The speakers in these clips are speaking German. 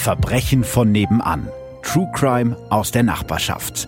Verbrechen von nebenan. True Crime aus der Nachbarschaft.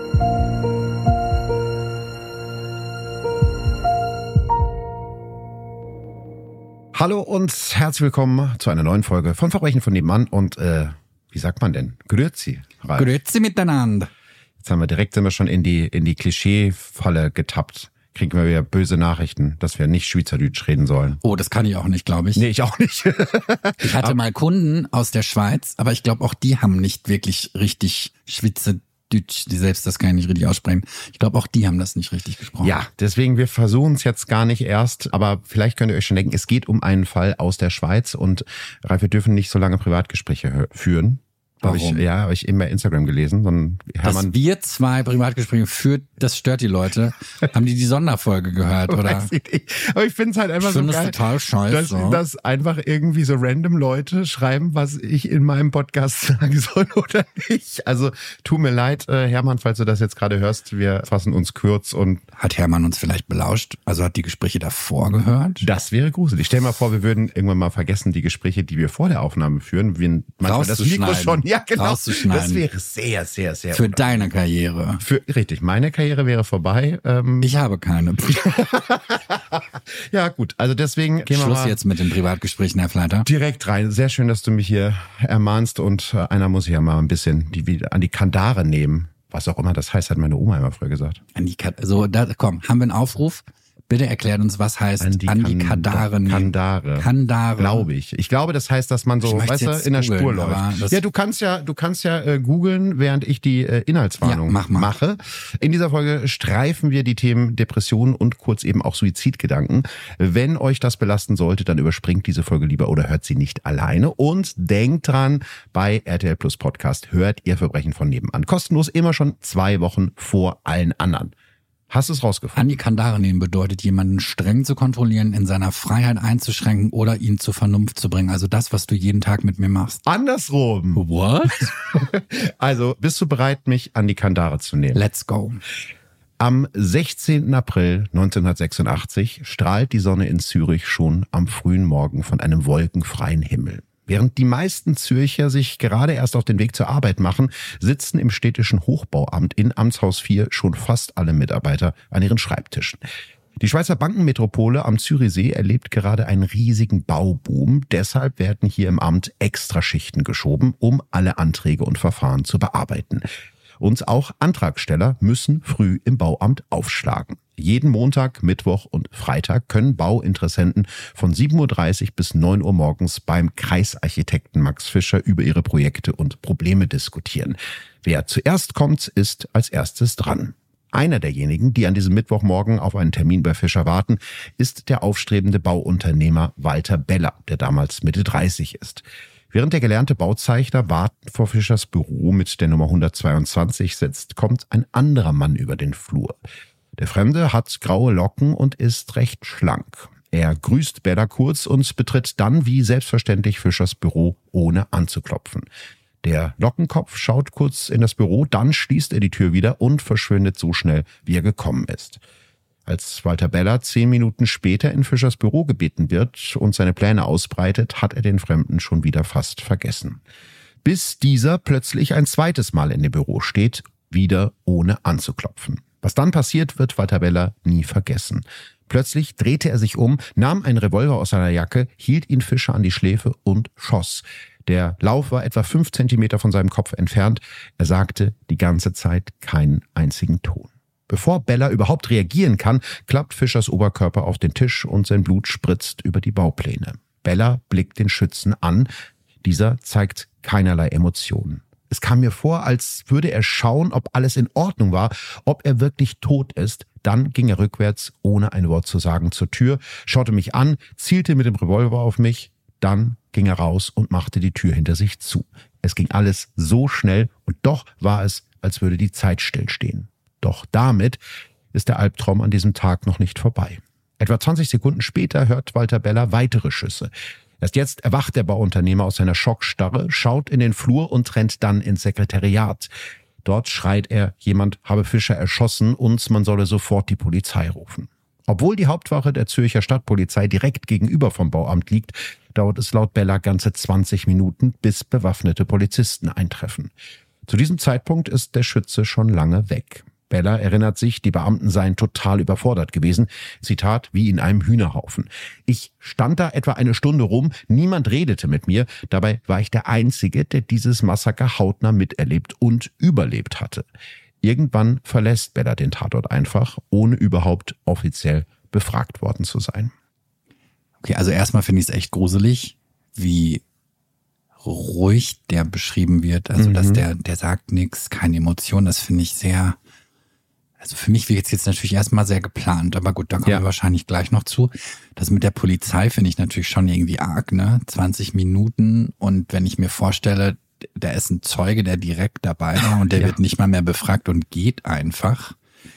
Hallo und herzlich willkommen zu einer neuen Folge von Verbrechen von nebenan. Und wie sagt man denn? Grüezi. Ralf. Grüezi miteinander. Jetzt sind wir schon in die Klischee-Falle getappt. Kriegen wir wieder böse Nachrichten, dass wir nicht Schweizerdeutsch reden sollen. Oh, das kann ich auch nicht, glaube ich. Nee, ich auch nicht. Ich hatte mal Kunden aus der Schweiz, aber ich glaube auch die haben nicht wirklich richtig Schweizerdeutsch. Die selbst, das kann ich nicht richtig aussprechen. Ich glaube auch die haben das nicht richtig gesprochen. Ja, deswegen wir versuchen es jetzt gar nicht erst, aber vielleicht könnt ihr euch schon denken, es geht um einen Fall aus der Schweiz und Ralf, wir dürfen nicht so lange Privatgespräche führen. Warum? Habe ich eben bei Instagram gelesen. Sondern Dass wir 2 Privatgespräche führt, das stört die Leute. Haben die Sonderfolge gehört, oder? Aber ich finde es halt einfach so geil, total scheiße, dass einfach irgendwie so random Leute schreiben, was ich in meinem Podcast sagen soll oder nicht. Also tut mir leid, Hermann, falls du das jetzt gerade hörst, wir fassen uns kurz. Und hat Hermann uns vielleicht belauscht? Also hat die Gespräche davor gehört? Das wäre gruselig. Stell dir mal vor, wir würden irgendwann mal vergessen, die Gespräche, die wir vor der Aufnahme führen, wir manchmal das Mikro schon. Ja, genau. Das wäre sehr, sehr, sehr. Für deine Karriere. Richtig, meine Karriere wäre vorbei. Ich habe keine. Ja, gut. Also deswegen gehen wir Schluss mal jetzt mit den Privatgesprächen, Herr Fleiter. Direkt rein. Sehr schön, dass du mich hier ermahnst und einer muss ja mal ein bisschen an die Kandare nehmen. Was auch immer das heißt, hat meine Oma immer früher gesagt. Komm, haben wir einen Aufruf? Bitte erklärt uns, was heißt an die Kandare. Kandare. Glaube ich. Ich glaube, das heißt, dass man so, weißt du, in der Spur läuft. Ja, du kannst ja googeln, während ich die Inhaltswarnung mache. In dieser Folge streifen wir die Themen Depressionen und kurz eben auch Suizidgedanken. Wenn euch das belasten sollte, dann überspringt diese Folge lieber oder hört sie nicht alleine. Und denkt dran, bei RTL Plus Podcast hört ihr Verbrechen von nebenan. Kostenlos, immer schon 2 Wochen vor allen anderen. Hast du es rausgefunden? An die Kandare nehmen bedeutet, jemanden streng zu kontrollieren, in seiner Freiheit einzuschränken oder ihn zur Vernunft zu bringen. Also das, was du jeden Tag mit mir machst. Andersrum. What? Also, bist du bereit, mich an die Kandare zu nehmen? Let's go. Am 16. April 1986 strahlt die Sonne in Zürich schon am frühen Morgen von einem wolkenfreien Himmel. Während die meisten Zürcher sich gerade erst auf den Weg zur Arbeit machen, sitzen im städtischen Hochbauamt in Amtshaus 4 schon fast alle Mitarbeiter an ihren Schreibtischen. Die Schweizer Bankenmetropole am Zürichsee erlebt gerade einen riesigen Bauboom. Deshalb werden hier im Amt Extraschichten geschoben, um alle Anträge und Verfahren zu bearbeiten. Und auch Antragsteller müssen früh im Bauamt aufschlagen. Jeden Montag, Mittwoch und Freitag können Bauinteressenten von 7.30 Uhr bis 9 Uhr morgens beim Kreisarchitekten Max Fischer über ihre Projekte und Probleme diskutieren. Wer zuerst kommt, ist als erstes dran. Einer derjenigen, die an diesem Mittwochmorgen auf einen Termin bei Fischer warten, ist der aufstrebende Bauunternehmer Walter Beller, der damals Mitte 30 ist. Während der gelernte Bauzeichner warten vor Fischers Büro mit der Nummer 122 sitzt, kommt ein anderer Mann über den Flur. Der Fremde hat graue Locken und ist recht schlank. Er grüßt Beller kurz und betritt dann wie selbstverständlich Fischers Büro, ohne anzuklopfen. Der Lockenkopf schaut kurz in das Büro, dann schließt er die Tür wieder und verschwindet so schnell, wie er gekommen ist. Als Walter Beller 10 Minuten später in Fischers Büro gebeten wird und seine Pläne ausbreitet, hat er den Fremden schon wieder fast vergessen. Bis dieser plötzlich ein zweites Mal in dem Büro steht, wieder ohne anzuklopfen. Was dann passiert, wird Walter Beller nie vergessen. Plötzlich drehte er sich um, nahm einen Revolver aus seiner Jacke, hielt ihn Fischer an die Schläfe und schoss. Der Lauf war etwa 5 Zentimeter von seinem Kopf entfernt. Er sagte die ganze Zeit keinen einzigen Ton. Bevor Beller überhaupt reagieren kann, klappt Fischers Oberkörper auf den Tisch und sein Blut spritzt über die Baupläne. Beller blickt den Schützen an. Dieser zeigt keinerlei Emotionen. Es kam mir vor, als würde er schauen, ob alles in Ordnung war, ob er wirklich tot ist. Dann ging er rückwärts, ohne ein Wort zu sagen, zur Tür, schaute mich an, zielte mit dem Revolver auf mich. Dann ging er raus und machte die Tür hinter sich zu. Es ging alles so schnell und doch war es, als würde die Zeit stillstehen. Doch damit ist der Albtraum an diesem Tag noch nicht vorbei. Etwa 20 Sekunden später hört Walter Beller weitere Schüsse. Erst jetzt erwacht der Bauunternehmer aus seiner Schockstarre, schaut in den Flur und rennt dann ins Sekretariat. Dort schreit er, jemand habe Fischer erschossen und man solle sofort die Polizei rufen. Obwohl die Hauptwache der Zürcher Stadtpolizei direkt gegenüber vom Bauamt liegt, dauert es laut Bella ganze 20 Minuten, bis bewaffnete Polizisten eintreffen. Zu diesem Zeitpunkt ist der Schütze schon lange weg. Bella erinnert sich, die Beamten seien total überfordert gewesen. Zitat, wie in einem Hühnerhaufen. Ich stand da etwa eine Stunde rum, niemand redete mit mir. Dabei war ich der Einzige, der dieses Massaker hautnah miterlebt und überlebt hatte. Irgendwann verlässt Bella den Tatort einfach, ohne überhaupt offiziell befragt worden zu sein. Okay, also erstmal finde ich es echt gruselig, wie ruhig der beschrieben wird. Also dass der sagt nichts, keine Emotion. Das finde ich sehr... Also für mich wird jetzt natürlich erstmal sehr geplant, aber gut, da kommen wir wahrscheinlich gleich noch zu. Das mit der Polizei finde ich natürlich schon irgendwie arg, ne? 20 Minuten und wenn ich mir vorstelle, da ist ein Zeuge, der direkt dabei war und der wird nicht mal mehr befragt und geht einfach.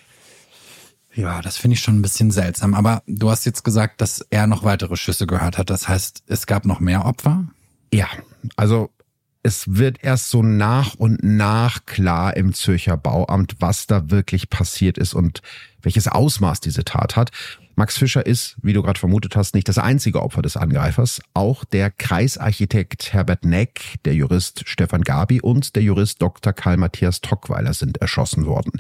Ja, das finde ich schon ein bisschen seltsam. Aber du hast jetzt gesagt, dass er noch weitere Schüsse gehört hat. Das heißt, es gab noch mehr Opfer? Ja, also es wird erst so nach und nach klar im Zürcher Bauamt, was da wirklich passiert ist und welches Ausmaß diese Tat hat. Max Fischer ist, wie du gerade vermutet hast, nicht das einzige Opfer des Angreifers. Auch der Kreisarchitekt Herbert Neck, der Jurist Stefan Gabi und der Jurist Dr. Karl Matthias Tockweiler sind erschossen worden.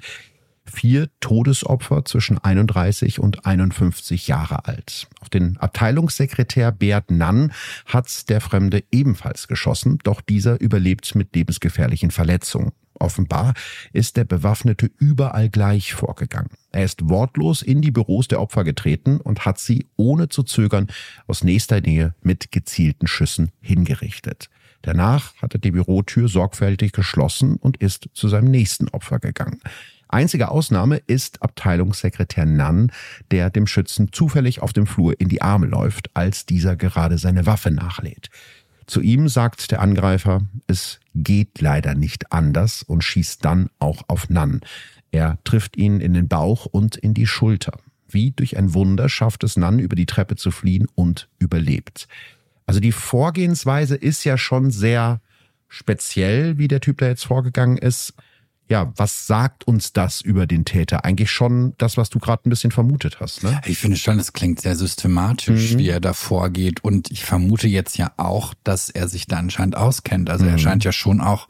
4 Todesopfer zwischen 31 und 51 Jahre alt. Auf den Abteilungssekretär Beat Nann hat der Fremde ebenfalls geschossen, doch dieser überlebt mit lebensgefährlichen Verletzungen. Offenbar ist der Bewaffnete überall gleich vorgegangen. Er ist wortlos in die Büros der Opfer getreten und hat sie ohne zu zögern aus nächster Nähe mit gezielten Schüssen hingerichtet. Danach hat er die Bürotür sorgfältig geschlossen und ist zu seinem nächsten Opfer gegangen. Einzige Ausnahme ist Abteilungssekretär Nann, der dem Schützen zufällig auf dem Flur in die Arme läuft, als dieser gerade seine Waffe nachlädt. Zu ihm sagt der Angreifer, es geht leider nicht anders und schießt dann auch auf Nann. Er trifft ihn in den Bauch und in die Schulter. Wie durch ein Wunder schafft es Nann, über die Treppe zu fliehen und überlebt. Also die Vorgehensweise ist ja schon sehr speziell, wie der Typ da jetzt vorgegangen ist. Ja, was sagt uns das über den Täter? Eigentlich schon das, was du gerade ein bisschen vermutet hast, ne? Ich finde schon, es klingt sehr systematisch, wie er da vorgeht. Und ich vermute jetzt ja auch, dass er sich da anscheinend auskennt. Also er scheint ja schon auch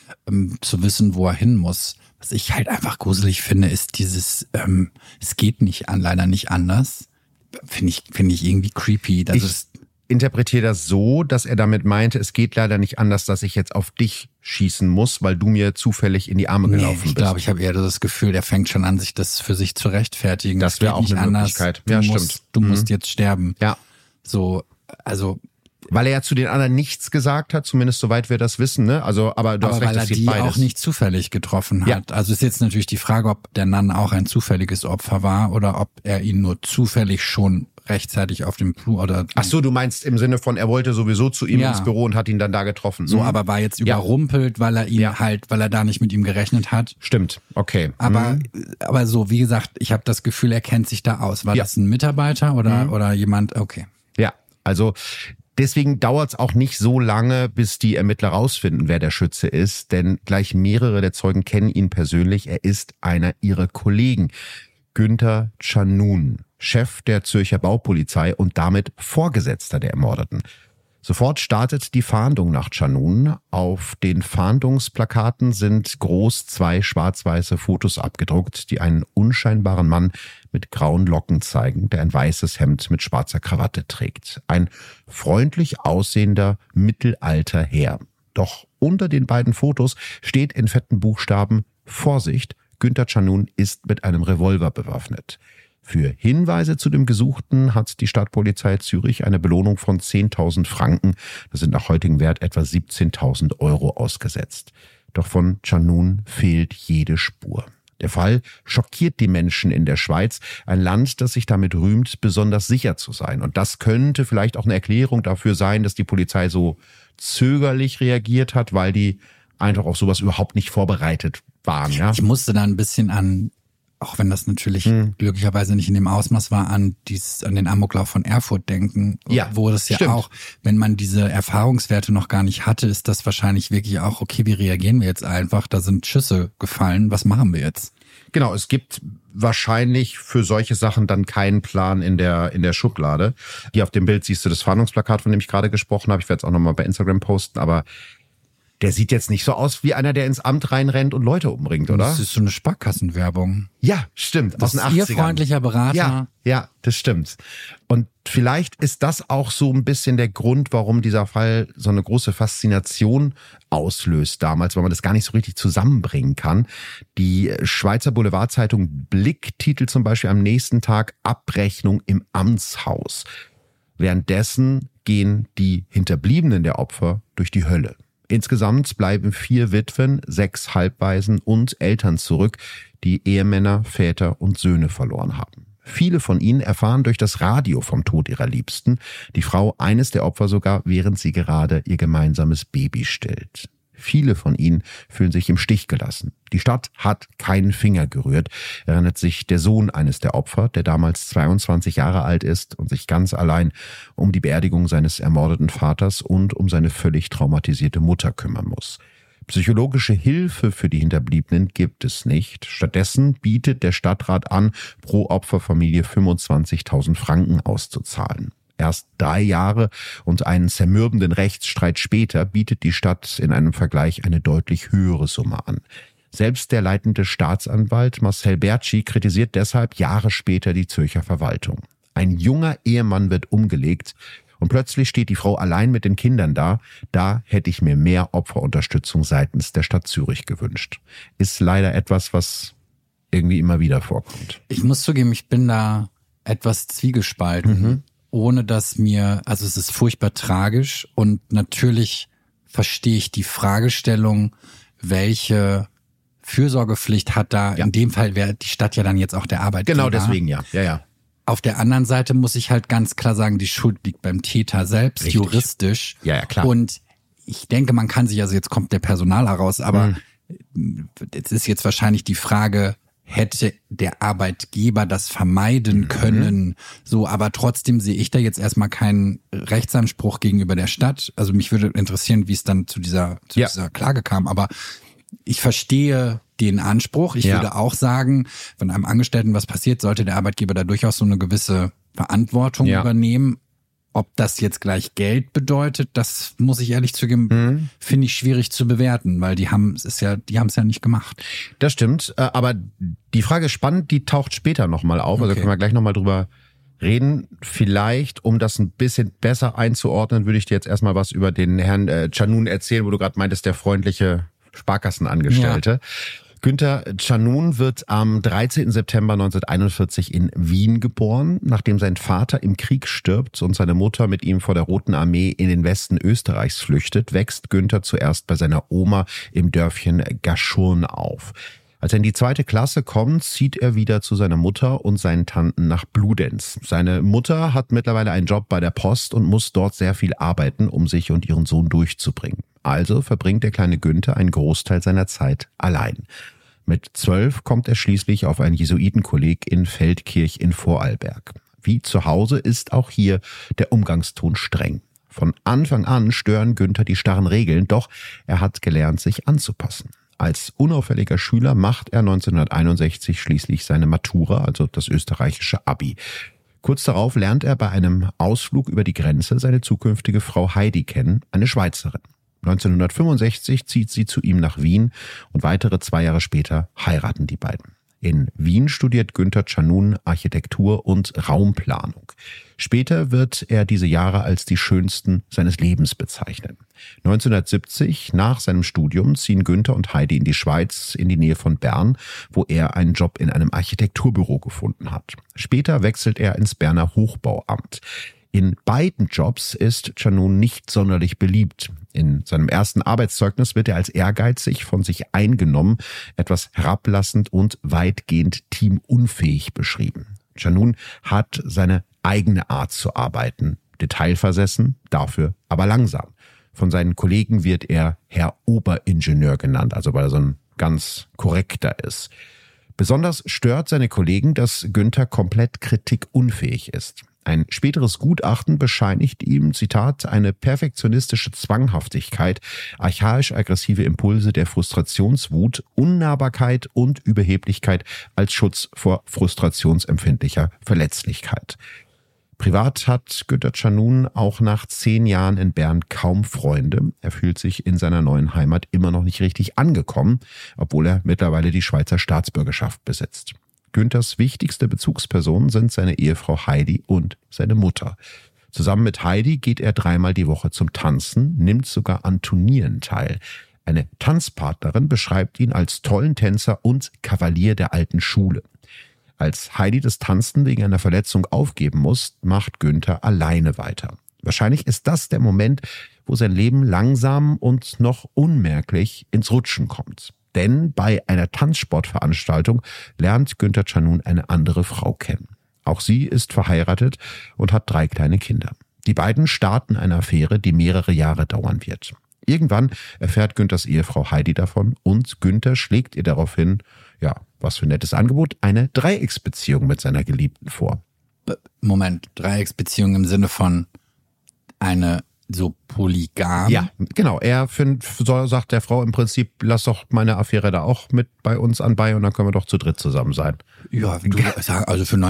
zu wissen, wo er hin muss. Was ich halt einfach gruselig finde, ist dieses, es geht nicht leider nicht anders. Finde ich irgendwie creepy. Ich interpretiere das so, dass er damit meinte, es geht leider nicht anders, dass ich jetzt auf dich schießen muss, weil du mir zufällig in die Arme gelaufen bist. Ich glaube, ich habe eher das Gefühl, der fängt schon an, sich das für sich zu rechtfertigen. Das wäre auch eine Möglichkeit. Ja, stimmt. Du musst jetzt sterben. Ja. So, also... Weil er ja zu den anderen nichts gesagt hat, zumindest soweit wir das wissen, ne? Also, aber du hast recht, weil er die beides auch nicht zufällig getroffen hat. Ja. Also ist jetzt natürlich die Frage, ob der Nann auch ein zufälliges Opfer war oder ob er ihn nur zufällig schon rechtzeitig auf dem Flur oder... Ach so, du meinst im Sinne von, er wollte sowieso zu ihm ins Büro und hat ihn dann da getroffen. So, aber war jetzt überrumpelt, weil er ihn weil er da nicht mit ihm gerechnet hat. Stimmt, okay. Aber so, wie gesagt, ich habe das Gefühl, er kennt sich da aus. War das ein Mitarbeiter oder jemand? Okay. Ja, also... Deswegen dauert es auch nicht so lange, bis die Ermittler rausfinden, wer der Schütze ist, denn gleich mehrere der Zeugen kennen ihn persönlich. Er ist einer ihrer Kollegen, Günther Canun, Chef der Zürcher Baupolizei und damit Vorgesetzter der Ermordeten. Sofort startet die Fahndung nach Canun. Auf den Fahndungsplakaten sind groß 2 schwarz-weiße Fotos abgedruckt, die einen unscheinbaren Mann mit grauen Locken zeigen, der ein weißes Hemd mit schwarzer Krawatte trägt. Ein freundlich aussehender Mittelalterherr. Doch unter den beiden Fotos steht in fetten Buchstaben: Vorsicht, Günther Canun ist mit einem Revolver bewaffnet. Für Hinweise zu dem Gesuchten hat die Stadtpolizei Zürich eine Belohnung von 10.000 Franken, das sind nach heutigem Wert etwa 17.000 Euro, ausgesetzt. Doch von Canun fehlt jede Spur. Der Fall schockiert die Menschen in der Schweiz, ein Land, das sich damit rühmt, besonders sicher zu sein. Und das könnte vielleicht auch eine Erklärung dafür sein, dass die Polizei so zögerlich reagiert hat, weil die einfach auf sowas überhaupt nicht vorbereitet waren. Ja? Ich musste da ein bisschen an, auch wenn das natürlich glücklicherweise nicht in dem Ausmaß war, an den Amoklauf von Erfurt denken, wo das ja auch, wenn man diese Erfahrungswerte noch gar nicht hatte, ist das wahrscheinlich wirklich auch, okay, wie reagieren wir jetzt einfach? Da sind Schüsse gefallen, was machen wir jetzt? Genau, es gibt wahrscheinlich für solche Sachen dann keinen Plan in der Schublade. Hier auf dem Bild siehst du das Fahndungsplakat, von dem ich gerade gesprochen habe. Ich werde es auch nochmal bei Instagram posten, aber der sieht jetzt nicht so aus wie einer, der ins Amt reinrennt und Leute umbringt, oder? Das ist so eine Sparkassenwerbung. Ja, stimmt. Das aus den ist 80ern. Ihr freundlicher Berater. Ja, das stimmt. Und vielleicht ist das auch so ein bisschen der Grund, warum dieser Fall so eine große Faszination auslöst damals, weil man das gar nicht so richtig zusammenbringen kann. Die Schweizer Boulevardzeitung Blick titelt zum Beispiel am nächsten Tag Abrechnung im Amtshaus. Währenddessen gehen die Hinterbliebenen der Opfer durch die Hölle. Insgesamt bleiben 4 Witwen, 6 Halbwaisen und Eltern zurück, die Ehemänner, Väter und Söhne verloren haben. Viele von ihnen erfahren durch das Radio vom Tod ihrer Liebsten, die Frau eines der Opfer sogar, während sie gerade ihr gemeinsames Baby stillt. Viele von ihnen fühlen sich im Stich gelassen. Die Stadt hat keinen Finger gerührt, erinnert sich der Sohn eines der Opfer, der damals 22 Jahre alt ist und sich ganz allein um die Beerdigung seines ermordeten Vaters und um seine völlig traumatisierte Mutter kümmern muss. Psychologische Hilfe für die Hinterbliebenen gibt es nicht. Stattdessen bietet der Stadtrat an, pro Opferfamilie 25.000 Franken auszuzahlen. Erst 3 Jahre und einen zermürbenden Rechtsstreit später bietet die Stadt in einem Vergleich eine deutlich höhere Summe an. Selbst der leitende Staatsanwalt Marcel Bertschi kritisiert deshalb Jahre später die Zürcher Verwaltung. Ein junger Ehemann wird umgelegt und plötzlich steht die Frau allein mit den Kindern da. Da hätte ich mir mehr Opferunterstützung seitens der Stadt Zürich gewünscht. Ist leider etwas, was irgendwie immer wieder vorkommt. Ich muss zugeben, ich bin da etwas zwiegespalten. Ohne dass also es ist furchtbar tragisch und natürlich verstehe ich die Fragestellung, welche Fürsorgepflicht hat da, in dem Fall wäre die Stadt ja dann jetzt auch der Arbeitgeber. Genau deswegen, ja. Auf der anderen Seite muss ich halt ganz klar sagen, die Schuld liegt beim Täter selbst, Richtig. Juristisch. Ja, klar. Und ich denke, man kann sich, also jetzt kommt der Personaler raus, aber es ist jetzt wahrscheinlich die Frage, hätte der Arbeitgeber das vermeiden können? So, aber trotzdem sehe ich da jetzt erstmal keinen Rechtsanspruch gegenüber der Stadt. Also mich würde interessieren, wie es dann zu dieser Klage kam. Aber ich verstehe den Anspruch. Ich würde auch sagen, wenn einem Angestellten was passiert, sollte der Arbeitgeber da durchaus so eine gewisse Verantwortung übernehmen. Ob das jetzt gleich Geld bedeutet, das muss ich ehrlich zugeben, finde ich schwierig zu bewerten, weil die haben es ja nicht gemacht. Das stimmt, aber die Frage ist spannend, die taucht später nochmal auf, also können wir gleich nochmal drüber reden. Vielleicht, um das ein bisschen besser einzuordnen, würde ich dir jetzt erstmal was über den Herrn Canun erzählen, wo du gerade meintest, der freundliche Sparkassenangestellte. Ja. Günther Canun wird am 13. September 1941 in Wien geboren. Nachdem sein Vater im Krieg stirbt und seine Mutter mit ihm vor der Roten Armee in den Westen Österreichs flüchtet, wächst Günther zuerst bei seiner Oma im Dörfchen Gaschurn auf. Als er in die 2. Klasse kommt, zieht er wieder zu seiner Mutter und seinen Tanten nach Bludenz. Seine Mutter hat mittlerweile einen Job bei der Post und muss dort sehr viel arbeiten, um sich und ihren Sohn durchzubringen. Also verbringt der kleine Günther einen Großteil seiner Zeit allein. Mit 12 kommt er schließlich auf ein Jesuitenkolleg in Feldkirch in Vorarlberg. Wie zu Hause ist auch hier der Umgangston streng. Von Anfang an stören Günther die starren Regeln, doch er hat gelernt, sich anzupassen. Als unauffälliger Schüler macht er 1961 schließlich seine Matura, also das österreichische Abi. Kurz darauf lernt er bei einem Ausflug über die Grenze seine zukünftige Frau Heidi kennen, eine Schweizerin. 1965 zieht sie zu ihm nach Wien und weitere 2 Jahre später heiraten die beiden. In Wien studiert Günther Canun Architektur und Raumplanung. Später wird er diese Jahre als die schönsten seines Lebens bezeichnen. 1970, nach seinem Studium, ziehen Günther und Heidi in die Schweiz, in die Nähe von Bern, wo er einen Job in einem Architekturbüro gefunden hat. Später wechselt er ins Berner Hochbauamt. In beiden Jobs ist Canun nicht sonderlich beliebt. In seinem ersten Arbeitszeugnis wird er als ehrgeizig, von sich eingenommen, etwas herablassend und weitgehend teamunfähig beschrieben. Canun hat seine eigene Art zu arbeiten, detailversessen, dafür aber langsam. Von seinen Kollegen wird er Herr Oberingenieur genannt, also weil er so ein ganz korrekter ist. Besonders stört seine Kollegen, dass Günther komplett kritikunfähig ist. Ein späteres Gutachten bescheinigt ihm, Zitat, eine perfektionistische Zwanghaftigkeit, archaisch-aggressive Impulse der Frustrationswut, Unnahbarkeit und Überheblichkeit als Schutz vor frustrationsempfindlicher Verletzlichkeit. Privat hat Günter Canun auch nach 10 Jahren in Bern kaum Freunde. Er fühlt sich in seiner neuen Heimat immer noch nicht richtig angekommen, obwohl er mittlerweile die Schweizer Staatsbürgerschaft besitzt. Günthers wichtigste Bezugspersonen sind seine Ehefrau Heidi und seine Mutter. Zusammen mit Heidi geht er 3-mal die Woche zum Tanzen, nimmt sogar an Turnieren teil. Eine Tanzpartnerin beschreibt ihn als tollen Tänzer und Kavalier der alten Schule. Als Heidi das Tanzen wegen einer Verletzung aufgeben muss, macht Günter alleine weiter. Wahrscheinlich ist das der Moment, wo sein Leben langsam und noch unmerklich ins Rutschen kommt. Denn bei einer Tanzsportveranstaltung lernt Günter Canun eine andere Frau kennen. Auch sie ist verheiratet und hat 3 kleine Kinder. Die beiden starten eine Affäre, die mehrere Jahre dauern wird. Irgendwann erfährt Günthers Ehefrau Heidi davon und Günter schlägt ihr daraufhin, ja, was für ein nettes Angebot, eine Dreiecksbeziehung mit seiner Geliebten vor. Moment, Dreiecksbeziehung im Sinne von eine so polygam? Ja, genau. Er sagt der Frau im Prinzip, lass doch meine Affäre da auch mit bei uns anbei und dann können wir doch zu dritt zusammen sein. Ja, also für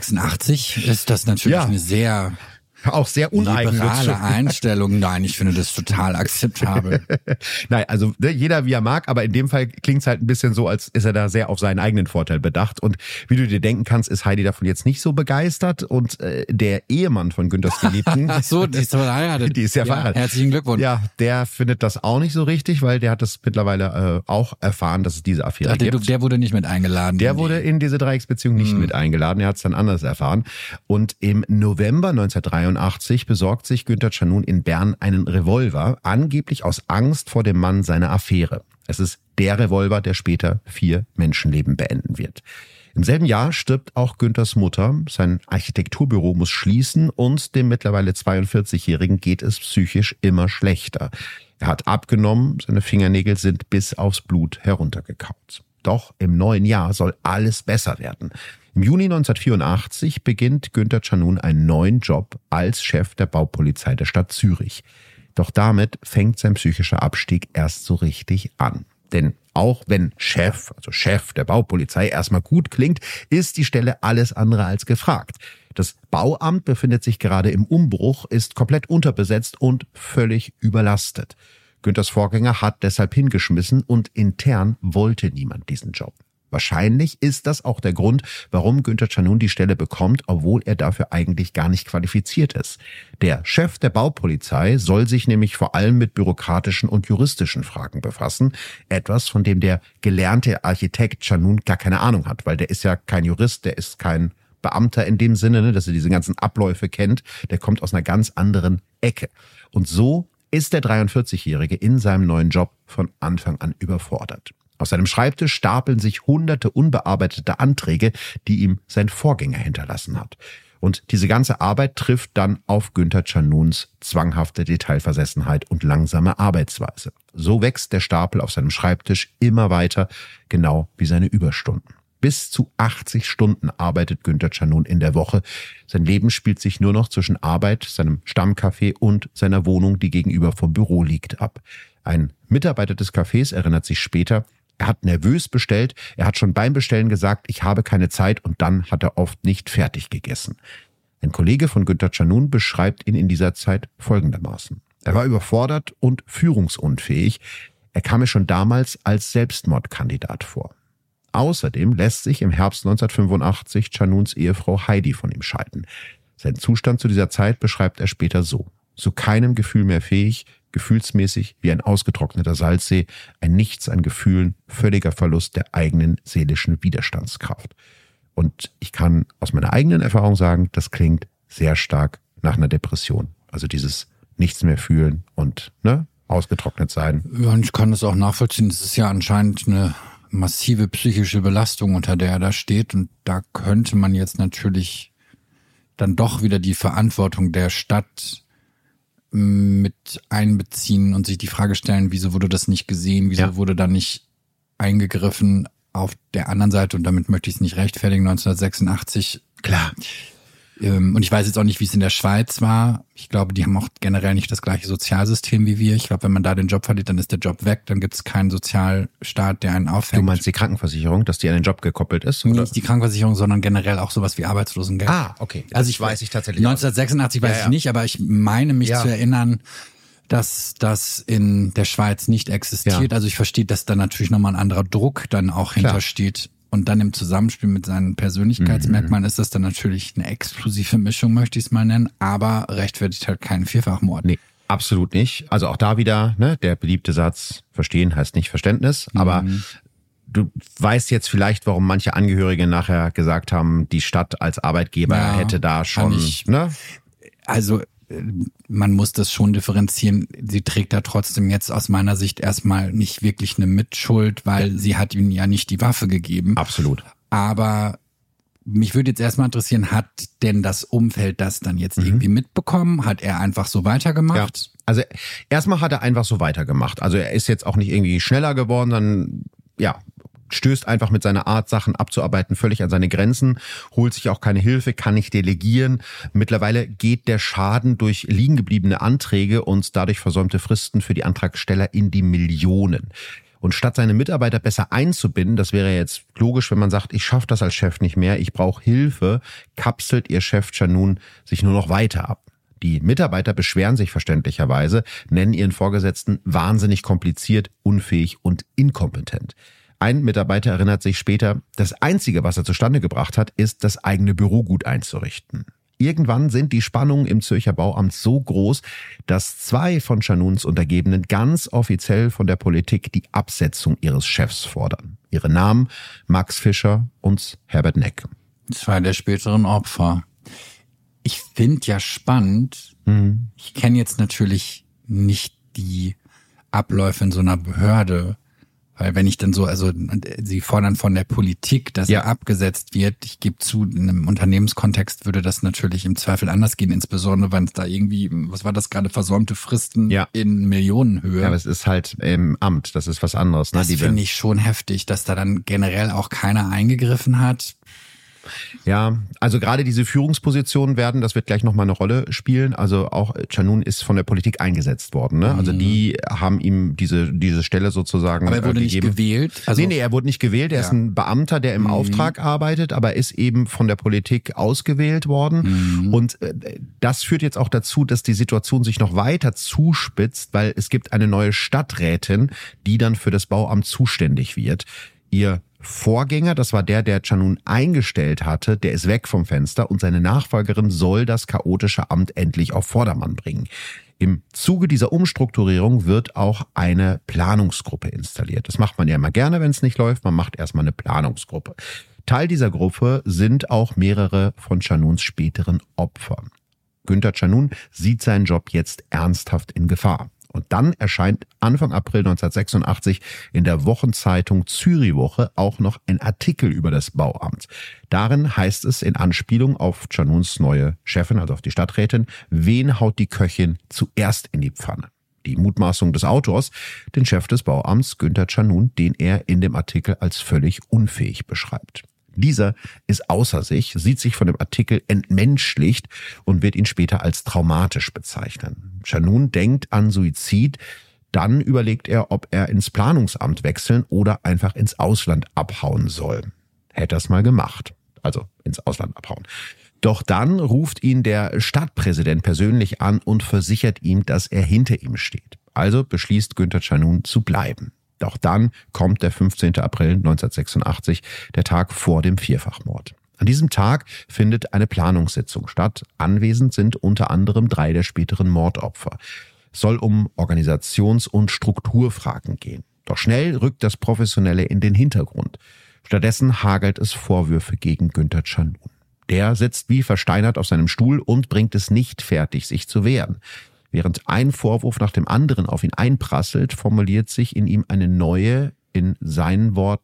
1986 ist das natürlich eine sehr... Auch sehr liberale Einstellung. Nein, ich finde das total akzeptabel. Nein, also jeder wie er mag, aber in dem Fall klingt es halt ein bisschen so, als ist er da sehr auf seinen eigenen Vorteil bedacht. Und wie du dir denken kannst, ist Heidi davon jetzt nicht so begeistert. Und der Ehemann von Günthers Geliebten... Ach so, die ist verheiratet. Die ist ja verheiratet. Herzlichen Glückwunsch. Ja, der findet das auch nicht so richtig, weil der hat das mittlerweile auch erfahren, dass es diese Affäre gibt. Der wurde nicht mit eingeladen. Der wurde in diese Dreiecksbeziehung nicht mit eingeladen. Er hat es dann anders erfahren. Und im November 1983 besorgt sich Günter Canun in Bern einen Revolver, angeblich aus Angst vor dem Mann seiner Affäre. Es ist der Revolver, der später 4 Menschenleben beenden wird. Im selben Jahr stirbt auch Günthers Mutter. Sein Architekturbüro muss schließen und dem mittlerweile 42-Jährigen geht es psychisch immer schlechter. Er hat abgenommen, seine Fingernägel sind bis aufs Blut heruntergekaut. Doch im neuen Jahr soll alles besser werden. Im Juni 1984 beginnt Günter Canun einen neuen Job als Chef der Baupolizei der Stadt Zürich. Doch damit fängt sein psychischer Abstieg erst so richtig an. Denn auch wenn Chef der Baupolizei erstmal gut klingt, ist die Stelle alles andere als gefragt. Das Bauamt befindet sich gerade im Umbruch, ist komplett unterbesetzt und völlig überlastet. Günthers Vorgänger hat deshalb hingeschmissen und intern wollte niemand diesen Job. Wahrscheinlich ist das auch der Grund, warum Günter Canun die Stelle bekommt, obwohl er dafür eigentlich gar nicht qualifiziert ist. Der Chef der Baupolizei soll sich nämlich vor allem mit bürokratischen und juristischen Fragen befassen. Etwas, von dem der gelernte Architekt Canun gar keine Ahnung hat, weil der ist ja kein Jurist, der ist kein Beamter in dem Sinne, dass er diese ganzen Abläufe kennt. Der kommt aus einer ganz anderen Ecke. Und so ist der 43-Jährige in seinem neuen Job von Anfang an überfordert. Auf seinem Schreibtisch stapeln sich hunderte unbearbeitete Anträge, die ihm sein Vorgänger hinterlassen hat. Und diese ganze Arbeit trifft dann auf Günter Canuns zwanghafte Detailversessenheit und langsame Arbeitsweise. So wächst der Stapel auf seinem Schreibtisch immer weiter, genau wie seine Überstunden. Bis zu 80 Stunden arbeitet Günter Canun in der Woche. Sein Leben spielt sich nur noch zwischen Arbeit, seinem Stammcafé und seiner Wohnung, die gegenüber vom Büro liegt, ab. Ein Mitarbeiter des Cafés erinnert sich später, er hat nervös bestellt, er hat schon beim Bestellen gesagt, ich habe keine Zeit und dann hat er oft nicht fertig gegessen. Ein Kollege von Günter Canun beschreibt ihn in dieser Zeit folgendermaßen. Er war überfordert und führungsunfähig. Er kam mir schon damals als Selbstmordkandidat vor. Außerdem lässt sich im Herbst 1985 Canuns Ehefrau Heidi von ihm scheiden. Seinen Zustand zu dieser Zeit beschreibt er später so. Zu keinem Gefühl mehr fähig, gefühlsmäßig wie ein ausgetrockneter Salzsee, ein Nichts an Gefühlen, völliger Verlust der eigenen seelischen Widerstandskraft. Und ich kann aus meiner eigenen Erfahrung sagen, das klingt sehr stark nach einer Depression. Also dieses Nichts mehr fühlen und ausgetrocknet sein. Ja, und ich kann das auch nachvollziehen. Es ist ja anscheinend eine massive psychische Belastung, unter der er da steht. Und da könnte man jetzt natürlich dann doch wieder die Verantwortung der Stadt mit einbeziehen und sich die Frage stellen, wieso wurde das nicht gesehen, wieso wurde da nicht eingegriffen auf der anderen Seite, und damit möchte ich es nicht rechtfertigen, 1986, klar, Und ich weiß jetzt auch nicht, wie es in der Schweiz war. Ich glaube, die haben auch generell nicht das gleiche Sozialsystem wie wir. Ich glaube, wenn man da den Job verliert, dann ist der Job weg. Dann gibt es keinen Sozialstaat, der einen auffängt. Du meinst die Krankenversicherung, dass die an den Job gekoppelt ist? Oder? Nicht die Krankenversicherung, sondern generell auch sowas wie Arbeitslosengeld. Okay. Also das weiß ich tatsächlich 1986 weiß ich nicht, aber ich meine mich zu erinnern, dass das in der Schweiz nicht existiert. Also ich verstehe, dass da natürlich nochmal ein anderer Druck dann auch hintersteht. Und dann im Zusammenspiel mit seinen Persönlichkeitsmerkmalen ist das dann natürlich eine explosive Mischung, möchte ich es mal nennen, aber rechtfertigt halt keinen Vierfachmord. Nee, absolut nicht. Also auch da wieder, ne, der beliebte Satz, verstehen heißt nicht Verständnis, aber du weißt jetzt vielleicht, warum manche Angehörige nachher gesagt haben, die Stadt als Arbeitgeber hätte da schon, ne? Also man muss das schon differenzieren. Sie trägt da trotzdem jetzt aus meiner Sicht erstmal nicht wirklich eine Mitschuld, weil sie hat ihm ja nicht die Waffe gegeben. Absolut. Aber mich würde jetzt erstmal interessieren, hat denn das Umfeld das dann jetzt irgendwie mitbekommen? Hat er einfach so weitergemacht? Ja. Also erstmal hat er einfach so weitergemacht. Also er ist jetzt auch nicht irgendwie schneller geworden, sondern stößt einfach mit seiner Art, Sachen abzuarbeiten, völlig an seine Grenzen, holt sich auch keine Hilfe, kann nicht delegieren. Mittlerweile geht der Schaden durch liegen gebliebene Anträge und dadurch versäumte Fristen für die Antragsteller in die Millionen. Und statt seine Mitarbeiter besser einzubinden, das wäre jetzt logisch, wenn man sagt, ich schaffe das als Chef nicht mehr, ich brauche Hilfe, kapselt ihr Chef Canun sich nur noch weiter ab. Die Mitarbeiter beschweren sich verständlicherweise, nennen ihren Vorgesetzten wahnsinnig kompliziert, unfähig und inkompetent. Ein Mitarbeiter erinnert sich später, das Einzige, was er zustande gebracht hat, ist, das eigene Büro gut einzurichten. Irgendwann sind die Spannungen im Zürcher Bauamt so groß, dass 2 von Canuns Untergebenen ganz offiziell von der Politik die Absetzung ihres Chefs fordern. Ihre Namen Max Fischer und Herbert Neck. 2 der späteren Opfer. Ich finde ja spannend, ich kenne jetzt natürlich nicht die Abläufe in so einer Behörde, weil wenn ich dann so, also sie fordern von der Politik, dass er abgesetzt wird. Ich gebe zu, in einem Unternehmenskontext würde das natürlich im Zweifel anders gehen, insbesondere wenn es da irgendwie, was war das gerade, versäumte Fristen in Millionenhöhe. Ja, aber es ist halt im Amt, das ist was anderes. Ne? Das finde ich schon heftig, dass da dann generell auch keiner eingegriffen hat. Ja, also gerade diese Führungspositionen das wird gleich nochmal eine Rolle spielen. Also auch Canun ist von der Politik eingesetzt worden. Ne? Also die haben ihm diese Stelle sozusagen gegeben. Aber er wurde gegeben. nicht gewählt? Also Nee, er wurde nicht gewählt. Er ist ein Beamter, der im Auftrag arbeitet, aber ist eben von der Politik ausgewählt worden. Und das führt jetzt auch dazu, dass die Situation sich noch weiter zuspitzt, weil es gibt eine neue Stadträtin, die dann für das Bauamt zuständig wird. Ihr Vorgänger, das war der Canun eingestellt hatte, der ist weg vom Fenster und seine Nachfolgerin soll das chaotische Amt endlich auf Vordermann bringen. Im Zuge dieser Umstrukturierung wird auch eine Planungsgruppe installiert. Das macht man ja immer gerne, wenn es nicht läuft. Man macht erstmal eine Planungsgruppe. Teil dieser Gruppe sind auch mehrere von Canuns späteren Opfern. Günther Canun sieht seinen Job jetzt ernsthaft in Gefahr. Und dann erscheint Anfang April 1986 in der Wochenzeitung Zürichwoche auch noch ein Artikel über das Bauamt. Darin heißt es in Anspielung auf Canuns neue Chefin, also auf die Stadträtin, wen haut die Köchin zuerst in die Pfanne? Die Mutmaßung des Autors, den Chef des Bauamts Günther Canun, den er in dem Artikel als völlig unfähig beschreibt. Dieser ist außer sich, sieht sich von dem Artikel entmenschlicht und wird ihn später als traumatisch bezeichnen. Canun denkt an Suizid, dann überlegt er, ob er ins Planungsamt wechseln oder einfach ins Ausland abhauen soll. Hätte er es mal gemacht, also ins Ausland abhauen. Doch dann ruft ihn der Stadtpräsident persönlich an und versichert ihm, dass er hinter ihm steht. Also beschließt Günther Canun zu bleiben. Doch dann kommt der 15. April 1986, der Tag vor dem Vierfachmord. An diesem Tag findet eine Planungssitzung statt. Anwesend sind unter anderem 3 der späteren Mordopfer. Es soll um Organisations- und Strukturfragen gehen. Doch schnell rückt das Professionelle in den Hintergrund. Stattdessen hagelt es Vorwürfe gegen Günther Canun. Der sitzt wie versteinert auf seinem Stuhl und bringt es nicht fertig, sich zu wehren. Während ein Vorwurf nach dem anderen auf ihn einprasselt, formuliert sich in ihm eine neue, in seinen Worten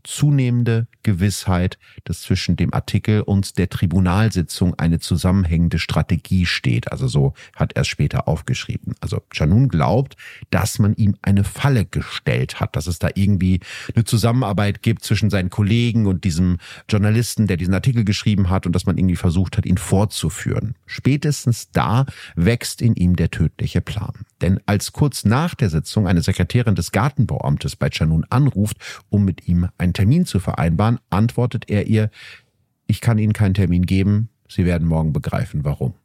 zunehmende Gewissheit, dass zwischen dem Artikel und der Tribunalsitzung eine zusammenhängende Strategie steht. Also so hat er es später aufgeschrieben. Also Canun glaubt, dass man ihm eine Falle gestellt hat, dass es da irgendwie eine Zusammenarbeit gibt zwischen seinen Kollegen und diesem Journalisten, der diesen Artikel geschrieben hat, und dass man irgendwie versucht hat, ihn fortzuführen. Spätestens da wächst in ihm der tödliche Plan. Denn als kurz nach der Sitzung eine Sekretärin des Gartenbauamtes bei Canun anruft, um mit ihm einen Termin zu vereinbaren, antwortet er ihr: Ich kann Ihnen keinen Termin geben, Sie werden morgen begreifen, warum.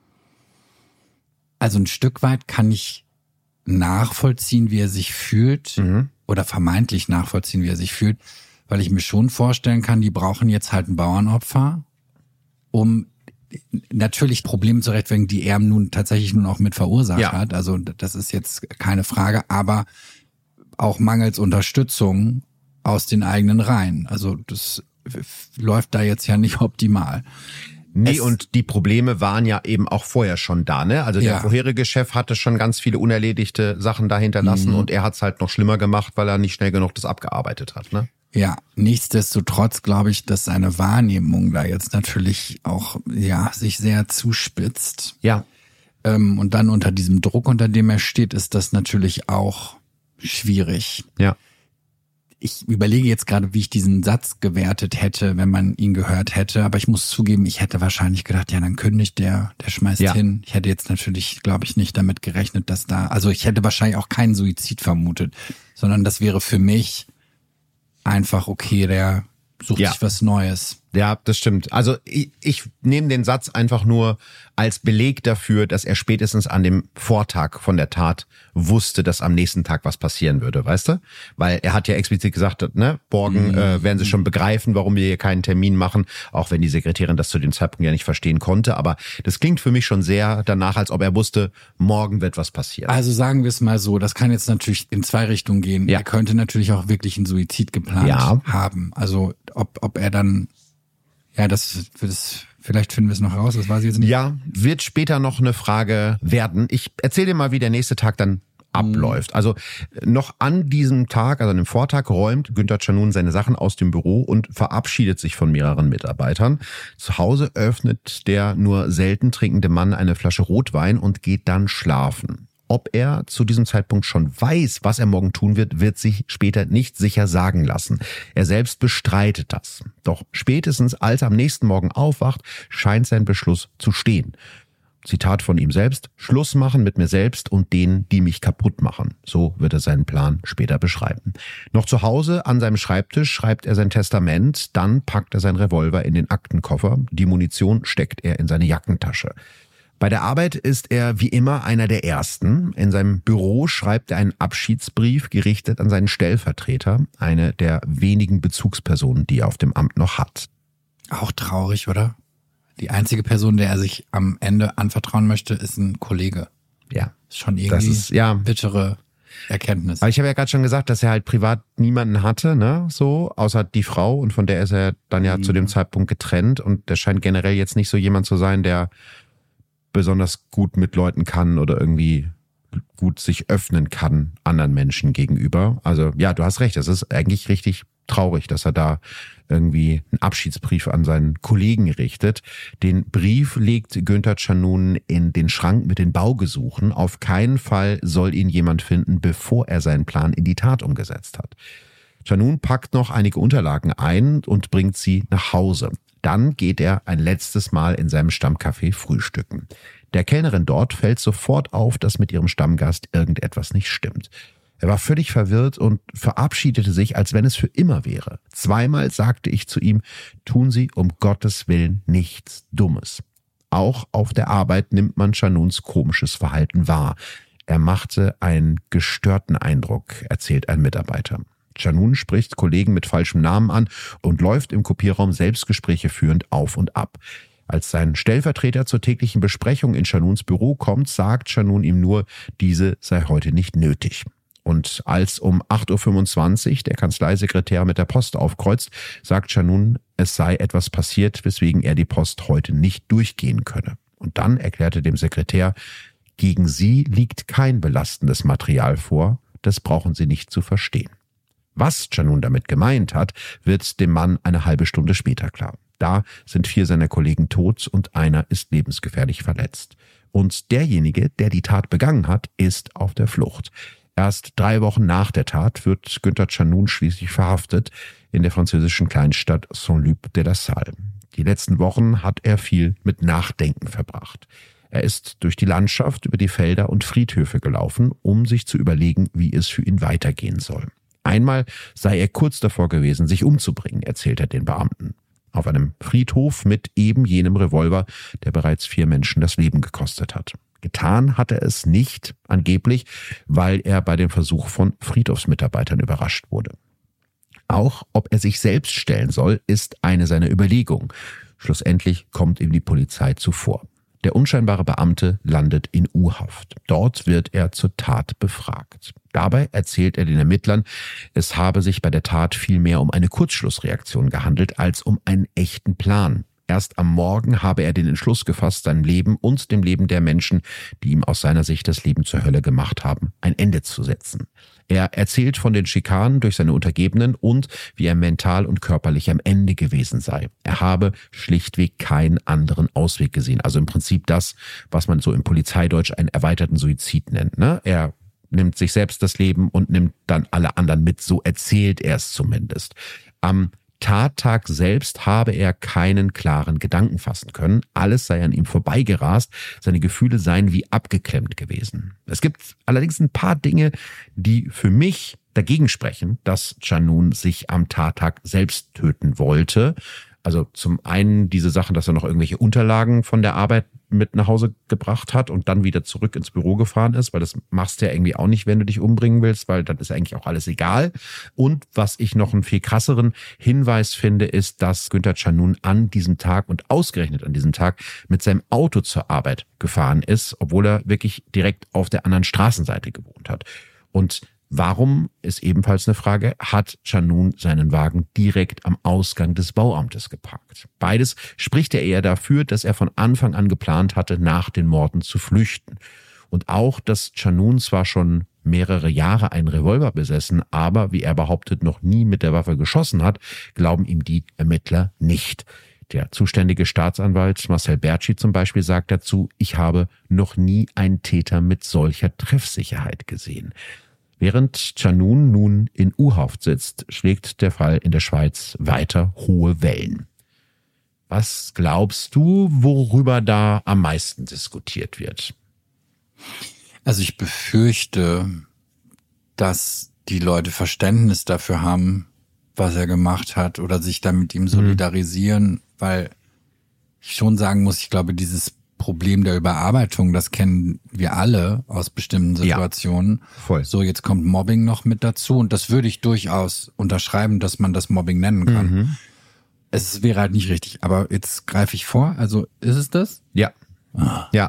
Also ein Stück weit kann ich nachvollziehen, wie er sich fühlt, oder vermeintlich nachvollziehen, wie er sich fühlt, weil ich mir schon vorstellen kann, die brauchen jetzt halt ein Bauernopfer, um natürlich Probleme zu rechtfertigen, die er nun tatsächlich auch mit verursacht hat. Also das ist jetzt keine Frage, aber auch mangels Unterstützung aus den eigenen Reihen. Also das läuft da jetzt ja nicht optimal. Nee, und die Probleme waren ja eben auch vorher schon da, ne? Also der vorherige Chef hatte schon ganz viele unerledigte Sachen da hinterlassen und er hat es halt noch schlimmer gemacht, weil er nicht schnell genug das abgearbeitet hat, ne? Ja, nichtsdestotrotz glaube ich, dass seine Wahrnehmung da jetzt natürlich auch sich sehr zuspitzt. Ja. Und dann unter diesem Druck, unter dem er steht, ist das natürlich auch schwierig. Ja. Ich überlege jetzt gerade, wie ich diesen Satz gewertet hätte, wenn man ihn gehört hätte. Aber ich muss zugeben, ich hätte wahrscheinlich gedacht, ja, dann kündigt der schmeißt hin. Ich hätte jetzt natürlich, glaube ich, nicht damit gerechnet, dass also ich hätte wahrscheinlich auch keinen Suizid vermutet, sondern das wäre für mich einfach, okay, der sucht sich was Neues. Ja, das stimmt. Also ich nehme den Satz einfach nur als Beleg dafür, dass er spätestens an dem Vortag von der Tat wusste, dass am nächsten Tag was passieren würde, weißt du? Weil er hat ja explizit gesagt, ne, morgen werden sie schon begreifen, warum wir hier keinen Termin machen, auch wenn die Sekretärin das zu dem Zeitpunkt ja nicht verstehen konnte. Aber das klingt für mich schon sehr danach, als ob er wusste, morgen wird was passieren. Also sagen wir es mal so, das kann jetzt natürlich in zwei Richtungen gehen. Ja. Er könnte natürlich auch wirklich einen Suizid geplant haben. Also ob er dann vielleicht finden wir es noch raus, das weiß ich jetzt nicht. Ja, wird später noch eine Frage werden. Ich erzähle dir mal, wie der nächste Tag dann abläuft. Also noch an diesem Tag, also an dem Vortag, räumt Günther Canun seine Sachen aus dem Büro und verabschiedet sich von mehreren Mitarbeitern. Zu Hause öffnet der nur selten trinkende Mann eine Flasche Rotwein und geht dann schlafen. Ob er zu diesem Zeitpunkt schon weiß, was er morgen tun wird sich später nicht sicher sagen lassen. Er selbst bestreitet das. Doch spätestens als er am nächsten Morgen aufwacht, scheint sein Beschluss zu stehen. Zitat von ihm selbst: Schluss machen mit mir selbst und denen, die mich kaputt machen. So wird er seinen Plan später beschreiben. Noch zu Hause an seinem Schreibtisch schreibt er sein Testament, dann packt er seinen Revolver in den Aktenkoffer. Die Munition steckt er in seine Jackentasche. Bei der Arbeit ist er wie immer einer der Ersten. In seinem Büro schreibt er einen Abschiedsbrief, gerichtet an seinen Stellvertreter, eine der wenigen Bezugspersonen, die er auf dem Amt noch hat. Auch traurig, oder? Die einzige Person, der er sich am Ende anvertrauen möchte, ist ein Kollege. Ja. Ist schon irgendwie bittere Erkenntnis. Aber ich habe ja gerade schon gesagt, dass er halt privat niemanden hatte, ne, so, außer die Frau, und von der ist er dann ja zu dem Zeitpunkt getrennt, und der scheint generell jetzt nicht so jemand zu sein, der besonders gut mit Leuten kann oder irgendwie gut sich öffnen kann anderen Menschen gegenüber. Also ja, du hast recht, es ist eigentlich richtig traurig, dass er da irgendwie einen Abschiedsbrief an seinen Kollegen richtet. Den Brief legt Günther Canun in den Schrank mit den Baugesuchen. Auf keinen Fall soll ihn jemand finden, bevor er seinen Plan in die Tat umgesetzt hat. Canun packt noch einige Unterlagen ein und bringt sie nach Hause. Dann geht er ein letztes Mal in seinem Stammcafé frühstücken. Der Kellnerin dort fällt sofort auf, dass mit ihrem Stammgast irgendetwas nicht stimmt. Er war völlig verwirrt und verabschiedete sich, als wenn es für immer wäre. Zweimal sagte ich zu ihm: Tun Sie um Gottes Willen nichts Dummes. Auch auf der Arbeit nimmt man Canuns komisches Verhalten wahr. Er machte einen gestörten Eindruck, erzählt ein Mitarbeiter. Canun spricht Kollegen mit falschem Namen an und läuft im Kopierraum Selbstgespräche führend auf und ab. Als sein Stellvertreter zur täglichen Besprechung in Canuns Büro kommt, sagt Canun ihm nur, diese sei heute nicht nötig. Und als um 8.25 Uhr der Kanzleisekretär mit der Post aufkreuzt, sagt Canun, es sei etwas passiert, weswegen er die Post heute nicht durchgehen könne. Und dann erklärte dem Sekretär: Gegen Sie liegt kein belastendes Material vor, das brauchen Sie nicht zu verstehen. Was Canun damit gemeint hat, wird dem Mann eine halbe Stunde später klar. Da sind 4 seiner Kollegen tot und einer ist lebensgefährlich verletzt. Und derjenige, der die Tat begangen hat, ist auf der Flucht. Erst 3 Wochen nach der Tat wird Günther Canun schließlich verhaftet in der französischen Kleinstadt Saint-Luc-de-la-Salle. Die letzten Wochen hat er viel mit Nachdenken verbracht. Er ist durch die Landschaft, über die Felder und Friedhöfe gelaufen, um sich zu überlegen, wie es für ihn weitergehen soll. Einmal sei er kurz davor gewesen, sich umzubringen, erzählt er den Beamten. Auf einem Friedhof mit eben jenem Revolver, der bereits 4 Menschen das Leben gekostet hat. Getan hat er es nicht, angeblich, weil er bei dem Versuch von Friedhofsmitarbeitern überrascht wurde. Auch ob er sich selbst stellen soll, ist eine seiner Überlegungen. Schlussendlich kommt ihm die Polizei zuvor. Der unscheinbare Beamte landet in U-Haft. Dort wird er zur Tat befragt. Dabei erzählt er den Ermittlern, es habe sich bei der Tat vielmehr um eine Kurzschlussreaktion gehandelt als um einen echten Plan. Erst am Morgen habe er den Entschluss gefasst, seinem Leben und dem Leben der Menschen, die ihm aus seiner Sicht das Leben zur Hölle gemacht haben, ein Ende zu setzen. Er erzählt von den Schikanen durch seine Untergebenen und wie er mental und körperlich am Ende gewesen sei. Er habe schlichtweg keinen anderen Ausweg gesehen. Also im Prinzip das, was man so im Polizeideutsch einen erweiterten Suizid nennt. Er nimmt sich selbst das Leben und nimmt dann alle anderen mit. So erzählt er es zumindest. Am Tattag selbst habe er keinen klaren Gedanken fassen können. Alles sei an ihm vorbeigerast. Seine Gefühle seien wie abgeklemmt gewesen. Es gibt allerdings ein paar Dinge, die für mich dagegen sprechen, dass Canun sich am Tattag selbst töten wollte. Also zum einen diese Sachen, dass er noch irgendwelche Unterlagen von der Arbeit mit nach Hause gebracht hat und dann wieder zurück ins Büro gefahren ist, weil das machst du ja irgendwie auch nicht, wenn du dich umbringen willst, weil dann ist eigentlich auch alles egal. Und was ich noch einen viel krasseren Hinweis finde, ist, dass Günther Canun an diesem Tag und ausgerechnet an diesem Tag mit seinem Auto zur Arbeit gefahren ist, obwohl er wirklich direkt auf der anderen Straßenseite gewohnt hat. Und warum, ist ebenfalls eine Frage, hat Canun seinen Wagen direkt am Ausgang des Bauamtes geparkt? Beides spricht ja eher dafür, dass er von Anfang an geplant hatte, nach den Morden zu flüchten. Und auch, dass Canun zwar schon mehrere Jahre einen Revolver besessen, aber, wie er behauptet, noch nie mit der Waffe geschossen hat, glauben ihm die Ermittler nicht. Der zuständige Staatsanwalt Marcel Bertschi zum Beispiel sagt dazu, ich habe noch nie einen Täter mit solcher Treffsicherheit gesehen. Während Canun nun in U-Haft sitzt, schlägt der Fall in der Schweiz weiter hohe Wellen. Was glaubst du, worüber da am meisten diskutiert wird? Also ich befürchte, dass die Leute Verständnis dafür haben, was er gemacht hat oder sich dann mit ihm solidarisieren, weil ich schon sagen muss, ich glaube, dieses Problem der Überarbeitung, das kennen wir alle aus bestimmten Situationen. Ja, voll. So, jetzt kommt Mobbing noch mit dazu und das würde ich durchaus unterschreiben, dass man das Mobbing nennen kann. Es wäre halt nicht richtig, aber jetzt greife ich vor, also ist es das? Ja. Ja.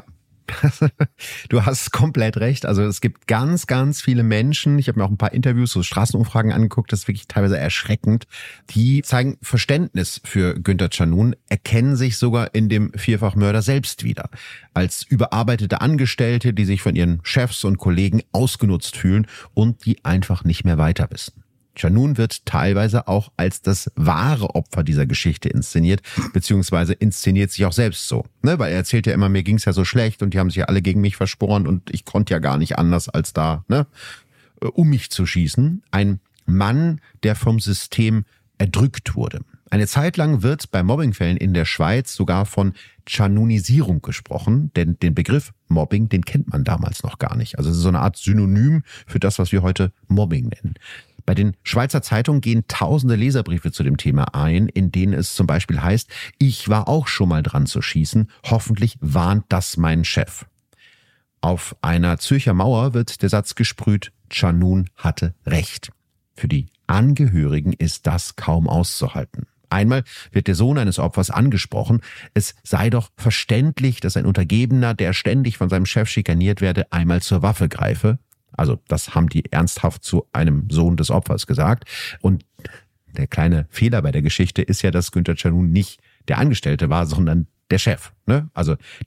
Du hast komplett recht. Also es gibt ganz, ganz viele Menschen, ich habe mir auch ein paar Interviews, so Straßenumfragen angeguckt, das ist wirklich teilweise erschreckend, die zeigen Verständnis für Günther Canun, erkennen sich sogar in dem Vierfachmörder selbst wieder. Als überarbeitete Angestellte, die sich von ihren Chefs und Kollegen ausgenutzt fühlen und die einfach nicht mehr weiter wissen. Canun wird teilweise auch als das wahre Opfer dieser Geschichte inszeniert, beziehungsweise inszeniert sich auch selbst so. Weil er erzählt ja immer, mir ging's ja so schlecht und die haben sich ja alle gegen mich verschworen und ich konnte ja gar nicht anders als da, um mich zu schießen. Ein Mann, der vom System erdrückt wurde. Eine Zeit lang wird bei Mobbingfällen in der Schweiz sogar von Canunisierung gesprochen, denn den Begriff Mobbing, den kennt man damals noch gar nicht. Also es ist so eine Art Synonym für das, was wir heute Mobbing nennen. Bei den Schweizer Zeitungen gehen tausende Leserbriefe zu dem Thema ein, in denen es zum Beispiel heißt, ich war auch schon mal dran zu schießen, hoffentlich warnt das mein Chef. Auf einer Zürcher Mauer wird der Satz gesprüht, Canun hatte recht. Für die Angehörigen ist das kaum auszuhalten. Einmal wird der Sohn eines Opfers angesprochen, es sei doch verständlich, dass ein Untergebener, der ständig von seinem Chef schikaniert werde, einmal zur Waffe greife. Also das haben die ernsthaft zu einem Sohn des Opfers gesagt. Und der kleine Fehler bei der Geschichte ist ja, dass Günther Canun nicht der Angestellte war, sondern der Chef. Also das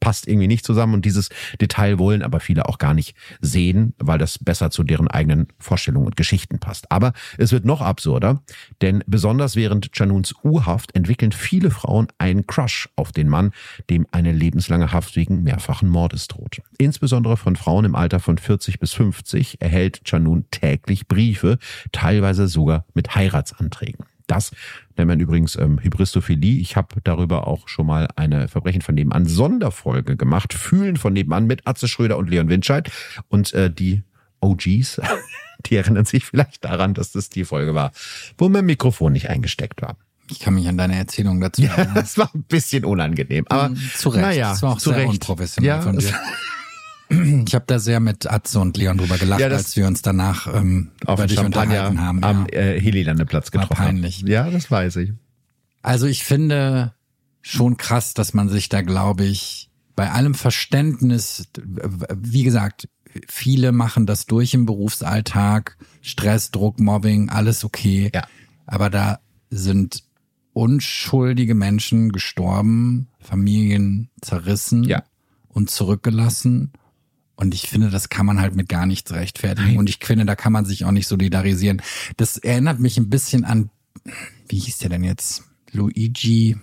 passt irgendwie nicht zusammen und dieses Detail wollen aber viele auch gar nicht sehen, weil das besser zu deren eigenen Vorstellungen und Geschichten passt. Aber es wird noch absurder, denn besonders während Chanuns U-Haft entwickeln viele Frauen einen Crush auf den Mann, dem eine lebenslange Haft wegen mehrfachen Mordes droht. Insbesondere von Frauen im Alter von 40 bis 50 erhält Chanun täglich Briefe, teilweise sogar mit Heiratsanträgen. Das nennt man übrigens Hybristophilie. Ich habe darüber auch schon mal eine Verbrechen von nebenan Sonderfolge gemacht. Fühlen von nebenan mit Atze Schröder und Leon Winscheid. Und die OGs, die erinnern sich vielleicht daran, dass das die Folge war, wo mein Mikrofon nicht eingesteckt war. Ich kann mich an deine Erzählung dazu erinnern. Ja, es war ein bisschen unangenehm. Aber zu Recht. Naja, das war auch sehr unprofessionell von dir. Ich habe da sehr mit Atze und Leon drüber gelacht, als wir uns danach über dich unterhalten haben. Am Helilandeplatz getroffen. War peinlich. Ja, das weiß ich. Also ich finde schon krass, dass man sich da, glaube ich, bei allem Verständnis, wie gesagt, viele machen das durch im Berufsalltag, Stress, Druck, Mobbing, alles okay. Ja. Aber da sind unschuldige Menschen gestorben, Familien zerrissen und zurückgelassen. Und ich finde, das kann man halt mit gar nichts rechtfertigen. Nein. Und ich finde, da kann man sich auch nicht solidarisieren. Das erinnert mich ein bisschen an, wie hieß der denn jetzt? Luigi,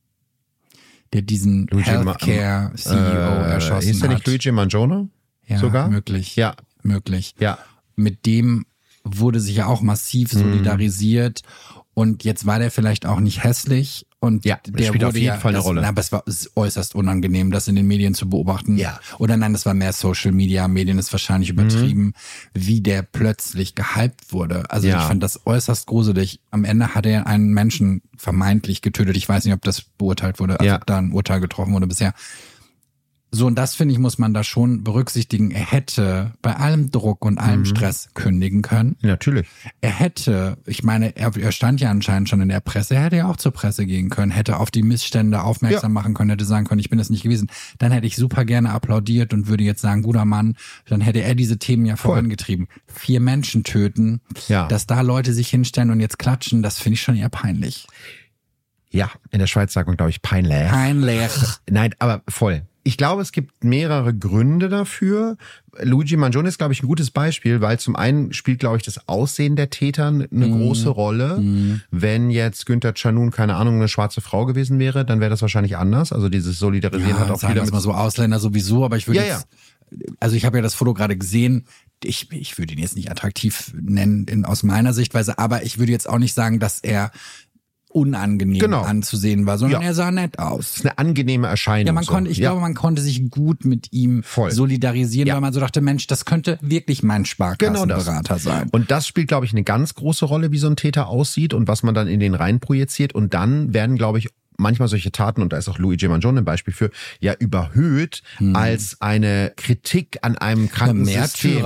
der diesen Healthcare-CEO erschossen hat. Hieß der nicht Luigi Mangione? Ja, sogar? Möglich. Ja. Möglich. Ja. Mit dem wurde sich ja auch massiv solidarisiert. Und jetzt war der vielleicht auch nicht hässlich. Und ja, der spielt wurde auf jeden Fall eine Rolle. Aber es war äußerst unangenehm, das in den Medien zu beobachten. Ja. Oder nein, das war mehr Social Media. Medien ist wahrscheinlich übertrieben, wie der plötzlich gehypt wurde. Also ich fand das äußerst gruselig. Am Ende hat er einen Menschen vermeintlich getötet. Ich weiß nicht, ob das beurteilt wurde, also ob da ein Urteil getroffen wurde bisher. So, und das, finde ich, muss man da schon berücksichtigen. Er hätte bei allem Druck und allem Stress kündigen können. Natürlich. Er hätte, ich meine, er stand ja anscheinend schon in der Presse, er hätte ja auch zur Presse gehen können, hätte auf die Missstände aufmerksam machen können, hätte sagen können, ich bin das nicht gewesen. Dann hätte ich super gerne applaudiert und würde jetzt sagen, guter Mann, dann hätte er diese Themen ja vorangetrieben. 4 Menschen töten, dass da Leute sich hinstellen und jetzt klatschen, das finde ich schon eher peinlich. Ja, in der Schweiz sagt man, glaube ich, peinlich. Peinlich. Nein, aber voll. Ich glaube, es gibt mehrere Gründe dafür. Luigi Mangione ist, glaube ich, ein gutes Beispiel, weil zum einen spielt, glaube ich, das Aussehen der Täter eine große Rolle. Wenn jetzt Günther Chanun, keine Ahnung, eine schwarze Frau gewesen wäre, dann wäre das wahrscheinlich anders. Also dieses Solidarisieren hat auch sagen wieder wir mal so Ausländer sowieso, aber ich würde also ich habe ja das Foto gerade gesehen. Ich würde ihn jetzt nicht attraktiv nennen aus meiner Sichtweise, aber ich würde jetzt auch nicht sagen, dass er unangenehm anzusehen war, sondern er sah nett aus. Das ist eine angenehme Erscheinung. Ja, ich glaube, man konnte sich gut mit ihm solidarisieren, weil man so dachte, Mensch, das könnte wirklich mein Sparkassenberater sein. Und das spielt, glaube ich, eine ganz große Rolle, wie so ein Täter aussieht und was man dann in den rein projiziert. Und dann werden, glaube ich, manchmal solche Taten, und da ist auch Luigi Mangione ein Beispiel für, überhöht als eine Kritik an einem kranken System.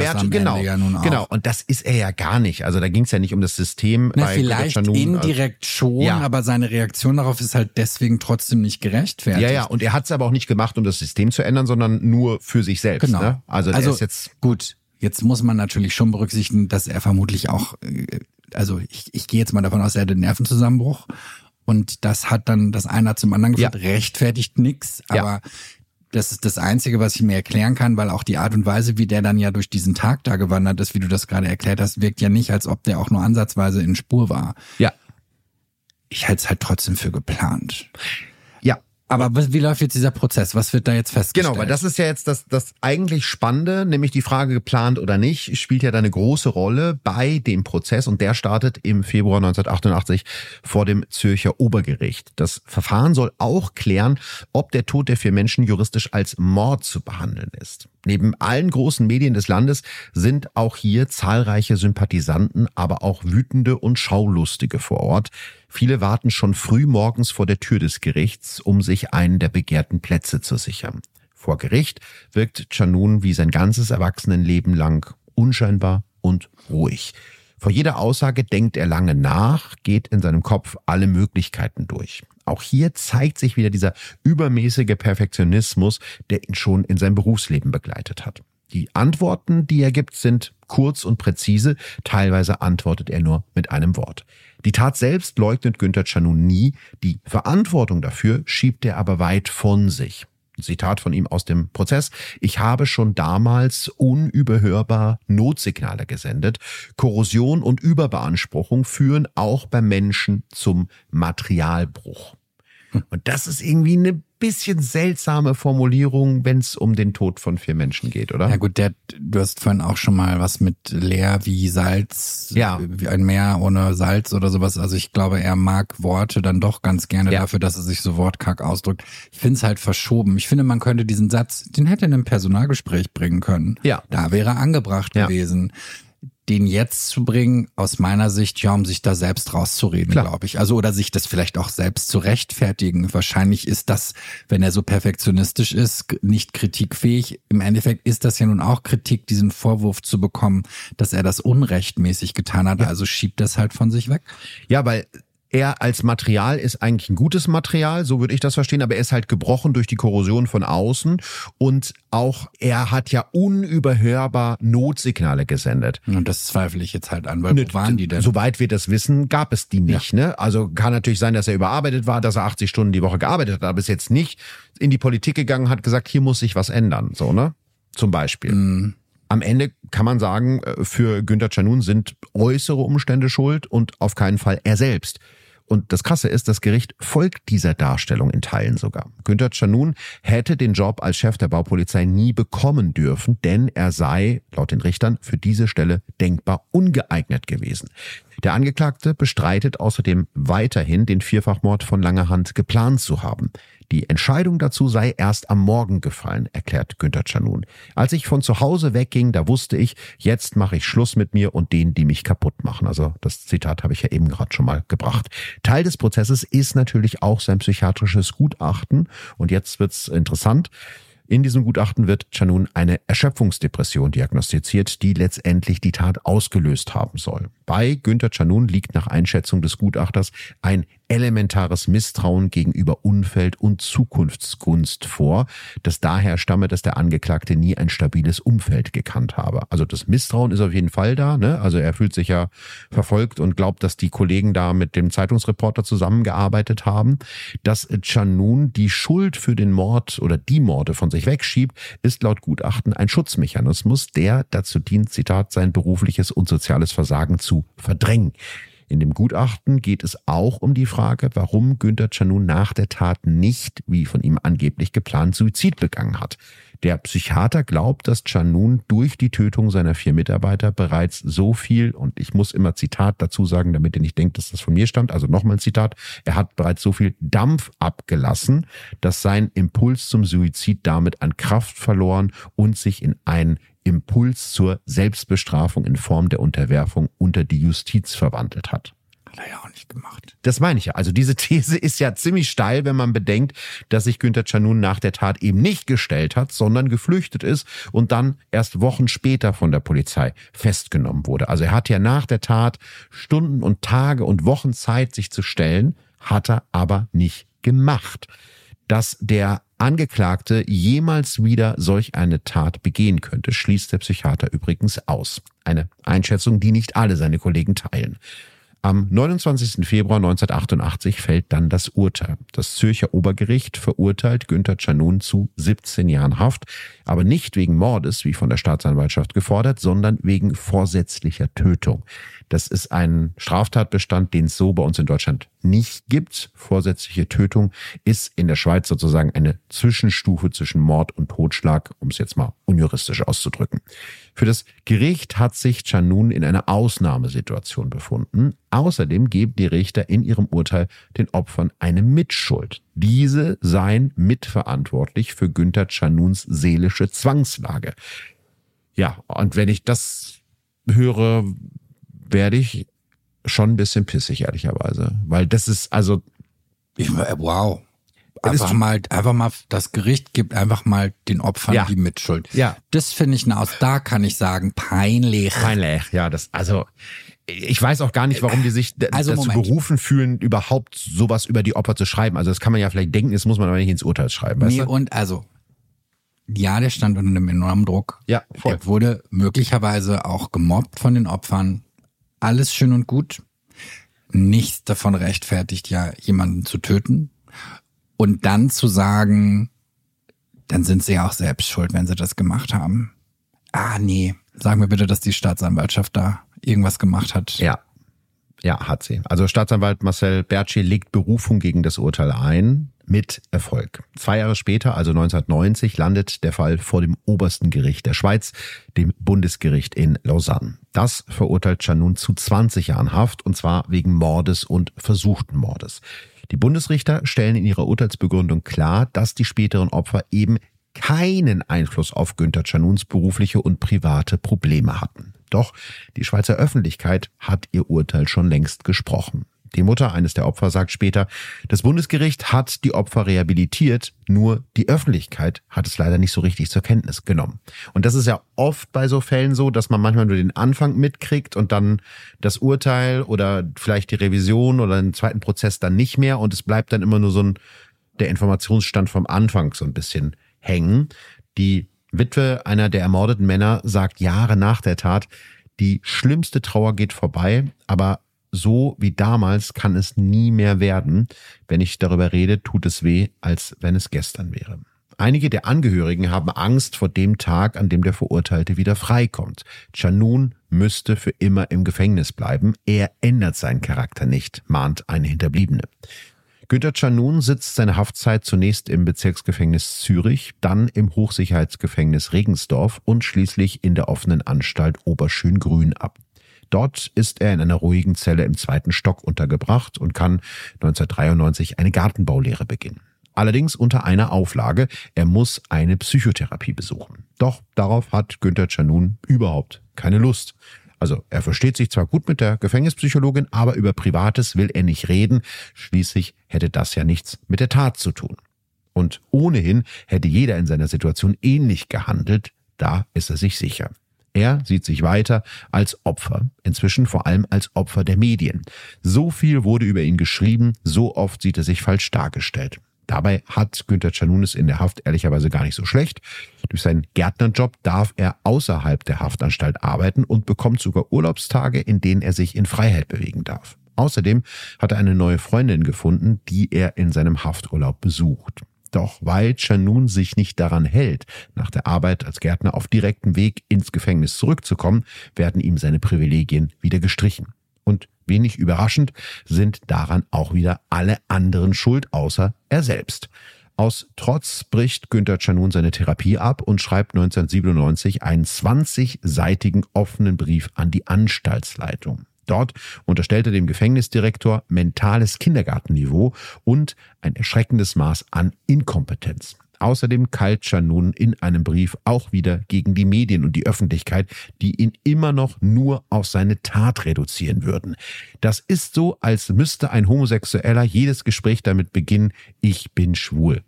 Genau. Und das ist er ja gar nicht. Also da ging es ja nicht um das System. Na, vielleicht Chanun, indirekt schon, aber seine Reaktion darauf ist halt deswegen trotzdem nicht gerechtfertigt. Ja, und er hat es aber auch nicht gemacht, um das System zu ändern, sondern nur für sich selbst. Genau. Ne? Also der ist jetzt gut. Jetzt muss man natürlich schon berücksichtigen, dass er vermutlich auch, also ich gehe jetzt mal davon aus, er hatte einen Nervenzusammenbruch. Und das hat dann das eine zum anderen geführt, rechtfertigt nix, aber das ist das Einzige, was ich mir erklären kann, weil auch die Art und Weise, wie der dann ja durch diesen Tag da gewandert ist, wie du das gerade erklärt hast, wirkt ja nicht, als ob der auch nur ansatzweise in Spur war. Ja. Ich halte es halt trotzdem für geplant. Ja. Aber wie läuft jetzt dieser Prozess? Was wird da jetzt festgestellt? Genau, weil das ist ja jetzt das eigentlich Spannende, nämlich die Frage geplant oder nicht, spielt ja da eine große Rolle bei dem Prozess und der startet im Februar 1988 vor dem Zürcher Obergericht. Das Verfahren soll auch klären, ob der Tod der 4 Menschen juristisch als Mord zu behandeln ist. Neben allen großen Medien des Landes sind auch hier zahlreiche Sympathisanten, aber auch Wütende und Schaulustige vor Ort. Viele warten schon früh morgens vor der Tür des Gerichts, um sich einen der begehrten Plätze zu sichern. Vor Gericht wirkt Chanun wie sein ganzes Erwachsenenleben lang unscheinbar und ruhig. Vor jeder Aussage denkt er lange nach, geht in seinem Kopf alle Möglichkeiten durch. Auch hier zeigt sich wieder dieser übermäßige Perfektionismus, der ihn schon in seinem Berufsleben begleitet hat. Die Antworten, die er gibt, sind kurz und präzise. Teilweise antwortet er nur mit einem Wort. Die Tat selbst leugnet Günther Chanun nie. Die Verantwortung dafür schiebt er aber weit von sich. Zitat von ihm aus dem Prozess: Ich habe schon damals unüberhörbar Notsignale gesendet. Korrosion und Überbeanspruchung führen auch beim Menschen zum Materialbruch. Und das ist irgendwie eine bisschen seltsame Formulierung, wenn es um den Tod von 4 Menschen geht, oder? Ja gut, du hast vorhin auch schon mal was mit leer wie Salz, wie ein Meer ohne Salz oder sowas. Also ich glaube, er mag Worte dann doch ganz gerne dafür, dass er sich so wortkarg ausdrückt. Ich finde es halt verschoben. Ich finde, man könnte diesen Satz, den hätte er in einem Personalgespräch bringen können. Ja. Da wäre er angebracht gewesen. Den jetzt zu bringen, aus meiner Sicht, um sich da selbst rauszureden, glaube ich. Also, oder sich das vielleicht auch selbst zu rechtfertigen. Wahrscheinlich ist das, wenn er so perfektionistisch ist, nicht kritikfähig. Im Endeffekt ist das ja nun auch Kritik, diesen Vorwurf zu bekommen, dass er das unrechtmäßig getan hat. Also schiebt das halt von sich weg. Ja, weil er als Material ist eigentlich ein gutes Material, so würde ich das verstehen, aber er ist halt gebrochen durch die Korrosion von außen und auch er hat ja unüberhörbar Notsignale gesendet. Und das zweifle ich jetzt halt an, weil wo waren die denn? Soweit wir das wissen, gab es die nicht. Ne? Also kann natürlich sein, dass er überarbeitet war, dass er 80 Stunden die Woche gearbeitet hat, aber ist jetzt nicht in die Politik gegangen, hat gesagt, hier muss sich was ändern, so, ne? Zum Beispiel. Am Ende kann man sagen, für Günther Canun sind äußere Umstände schuld und auf keinen Fall er selbst. Und das Krasse ist, das Gericht folgt dieser Darstellung in Teilen sogar. Günther Canun hätte den Job als Chef der Baupolizei nie bekommen dürfen, denn er sei, laut den Richtern, für diese Stelle denkbar ungeeignet gewesen. Der Angeklagte bestreitet außerdem weiterhin, den Vierfachmord von langer Hand geplant zu haben. Die Entscheidung dazu sei erst am Morgen gefallen, erklärt Günther Canun. Als ich von zu Hause wegging, da wusste ich, jetzt mache ich Schluss mit mir und denen, die mich kaputt machen. Also das Zitat habe ich ja eben gerade schon mal gebracht. Teil des Prozesses ist natürlich auch sein psychiatrisches Gutachten. Und jetzt wird's interessant. In diesem Gutachten wird Canun eine Erschöpfungsdepression diagnostiziert, die letztendlich die Tat ausgelöst haben soll. Bei Günther Canun liegt nach Einschätzung des Gutachters ein elementares Misstrauen gegenüber Umfeld- und Zukunftsgunst vor, das daher stamme, dass der Angeklagte nie ein stabiles Umfeld gekannt habe. Also das Misstrauen ist auf jeden Fall da, ne? Also er fühlt sich ja verfolgt und glaubt, dass die Kollegen da mit dem Zeitungsreporter zusammengearbeitet haben. Dass Canun die Schuld für den Mord oder die Morde von sich wegschiebt, ist laut Gutachten ein Schutzmechanismus, der dazu dient, Zitat, sein berufliches und soziales Versagen zu verdrängen. In dem Gutachten geht es auch um die Frage, warum Günther Canun nach der Tat nicht, wie von ihm angeblich geplant, Suizid begangen hat. Der Psychiater glaubt, dass Canun durch die Tötung seiner 4 Mitarbeiter bereits so viel, und ich muss immer Zitat dazu sagen, damit ihr nicht denkt, dass das von mir stammt, also nochmal ein Zitat, er hat bereits so viel Dampf abgelassen, dass sein Impuls zum Suizid damit an Kraft verloren und sich in einen Impuls zur Selbstbestrafung in Form der Unterwerfung unter die Justiz verwandelt hat. Hat er ja auch nicht gemacht. Das meine ich ja. Also diese These ist ja ziemlich steil, wenn man bedenkt, dass sich Günther Canun nach der Tat eben nicht gestellt hat, sondern geflüchtet ist und dann erst Wochen später von der Polizei festgenommen wurde. Also er hat ja nach der Tat Stunden und Tage und Wochen Zeit, sich zu stellen, hat er aber nicht gemacht. Dass der Angeklagte jemals wieder solch eine Tat begehen könnte, schließt der Psychiater übrigens aus. Eine Einschätzung, die nicht alle seine Kollegen teilen. Am 29. Februar 1988 fällt dann das Urteil. Das Zürcher Obergericht verurteilt Günther Canun zu 17 Jahren Haft, aber nicht wegen Mordes, wie von der Staatsanwaltschaft gefordert, sondern wegen vorsätzlicher Tötung. Das ist ein Straftatbestand, den es so bei uns in Deutschland nicht gibt. Vorsätzliche Tötung ist in der Schweiz sozusagen eine Zwischenstufe zwischen Mord und Totschlag, um es jetzt mal unjuristisch auszudrücken. Für das Gericht hat sich Canun in einer Ausnahmesituation befunden. Außerdem geben die Richter in ihrem Urteil den Opfern eine Mitschuld. Diese seien mitverantwortlich für Günther Canuns seelische Zwangslage. Ja, und wenn ich das höre, werde ich schon ein bisschen pissig, ehrlicherweise. Weil das ist, also... Wow. Einfach mal, das Gericht gibt einfach mal den Opfern die Mitschuld. Ja. Das finde ich, da kann ich sagen, peinlich. Peinlich, ja, ich weiß auch gar nicht, warum die sich dazu berufen fühlen, überhaupt sowas über die Opfer zu schreiben. Also das kann man ja vielleicht denken, das muss man aber nicht ins Urteil schreiben. Weißt du? Und also, ja, der stand unter einem enormen Druck. Ja, voll. Er wurde möglicherweise auch gemobbt von den Opfern. Alles schön und gut. Nichts davon rechtfertigt ja, jemanden zu töten. Und dann zu sagen, dann sind sie ja auch selbst schuld, wenn sie das gemacht haben. Nee, sag mir bitte, dass die Staatsanwaltschaft da irgendwas gemacht hat. Ja, hat sie. Also Staatsanwalt Marcel Bertschi legt Berufung gegen das Urteil ein, mit Erfolg. 2 Jahre später, also 1990, landet der Fall vor dem obersten Gericht der Schweiz, dem Bundesgericht in Lausanne. Das verurteilt Canun zu 20 Jahren Haft, und zwar wegen Mordes und versuchten Mordes. Die Bundesrichter stellen in ihrer Urteilsbegründung klar, dass die späteren Opfer eben keinen Einfluss auf Günther Canuns berufliche und private Probleme hatten. Doch die Schweizer Öffentlichkeit hat ihr Urteil schon längst gesprochen. Die Mutter eines der Opfer sagt später, das Bundesgericht hat die Opfer rehabilitiert, nur die Öffentlichkeit hat es leider nicht so richtig zur Kenntnis genommen. Und das ist ja oft bei so Fällen so, dass man manchmal nur den Anfang mitkriegt und dann das Urteil oder vielleicht die Revision oder den zweiten Prozess dann nicht mehr, und es bleibt dann immer nur der Informationsstand vom Anfang so ein bisschen hängen. Die Witwe einer der ermordeten Männer sagt Jahre nach der Tat, die schlimmste Trauer geht vorbei, aber so wie damals kann es nie mehr werden. Wenn ich darüber rede, tut es weh, als wenn es gestern wäre. Einige der Angehörigen haben Angst vor dem Tag, an dem der Verurteilte wieder freikommt. Canun müsste für immer im Gefängnis bleiben. Er ändert seinen Charakter nicht, mahnt eine Hinterbliebene. Günther Canun sitzt seine Haftzeit zunächst im Bezirksgefängnis Zürich, dann im Hochsicherheitsgefängnis Regensdorf und schließlich in der offenen Anstalt Oberschöngrün ab. Dort ist er in einer ruhigen Zelle im 2. Stock untergebracht und kann 1993 eine Gartenbaulehre beginnen. Allerdings unter einer Auflage: er muss eine Psychotherapie besuchen. Doch darauf hat Günther Canun überhaupt keine Lust. Also er versteht sich zwar gut mit der Gefängnispsychologin, aber über Privates will er nicht reden. Schließlich hätte das ja nichts mit der Tat zu tun. Und ohnehin hätte jeder in seiner Situation ähnlich gehandelt, da ist er sich sicher. Er sieht sich weiter als Opfer, inzwischen vor allem als Opfer der Medien. So viel wurde über ihn geschrieben, so oft sieht er sich falsch dargestellt. Dabei hat Günther Canun es in der Haft ehrlicherweise gar nicht so schlecht. Durch seinen Gärtnerjob darf er außerhalb der Haftanstalt arbeiten und bekommt sogar Urlaubstage, in denen er sich in Freiheit bewegen darf. Außerdem hat er eine neue Freundin gefunden, die er in seinem Hafturlaub besucht. Doch weil Canun sich nicht daran hält, nach der Arbeit als Gärtner auf direktem Weg ins Gefängnis zurückzukommen, werden ihm seine Privilegien wieder gestrichen. Und wenig überraschend sind daran auch wieder alle anderen schuld, außer er selbst. Aus Trotz bricht Günther Canun seine Therapie ab und schreibt 1997 einen 20-seitigen offenen Brief an die Anstaltsleitung. Dort unterstellt er dem Gefängnisdirektor mentales Kindergartenniveau und ein erschreckendes Maß an Inkompetenz. Außerdem keilt Canun in einem Brief auch wieder gegen die Medien und die Öffentlichkeit, die ihn immer noch nur auf seine Tat reduzieren würden. Das ist so, als müsste ein Homosexueller jedes Gespräch damit beginnen: ich bin schwul.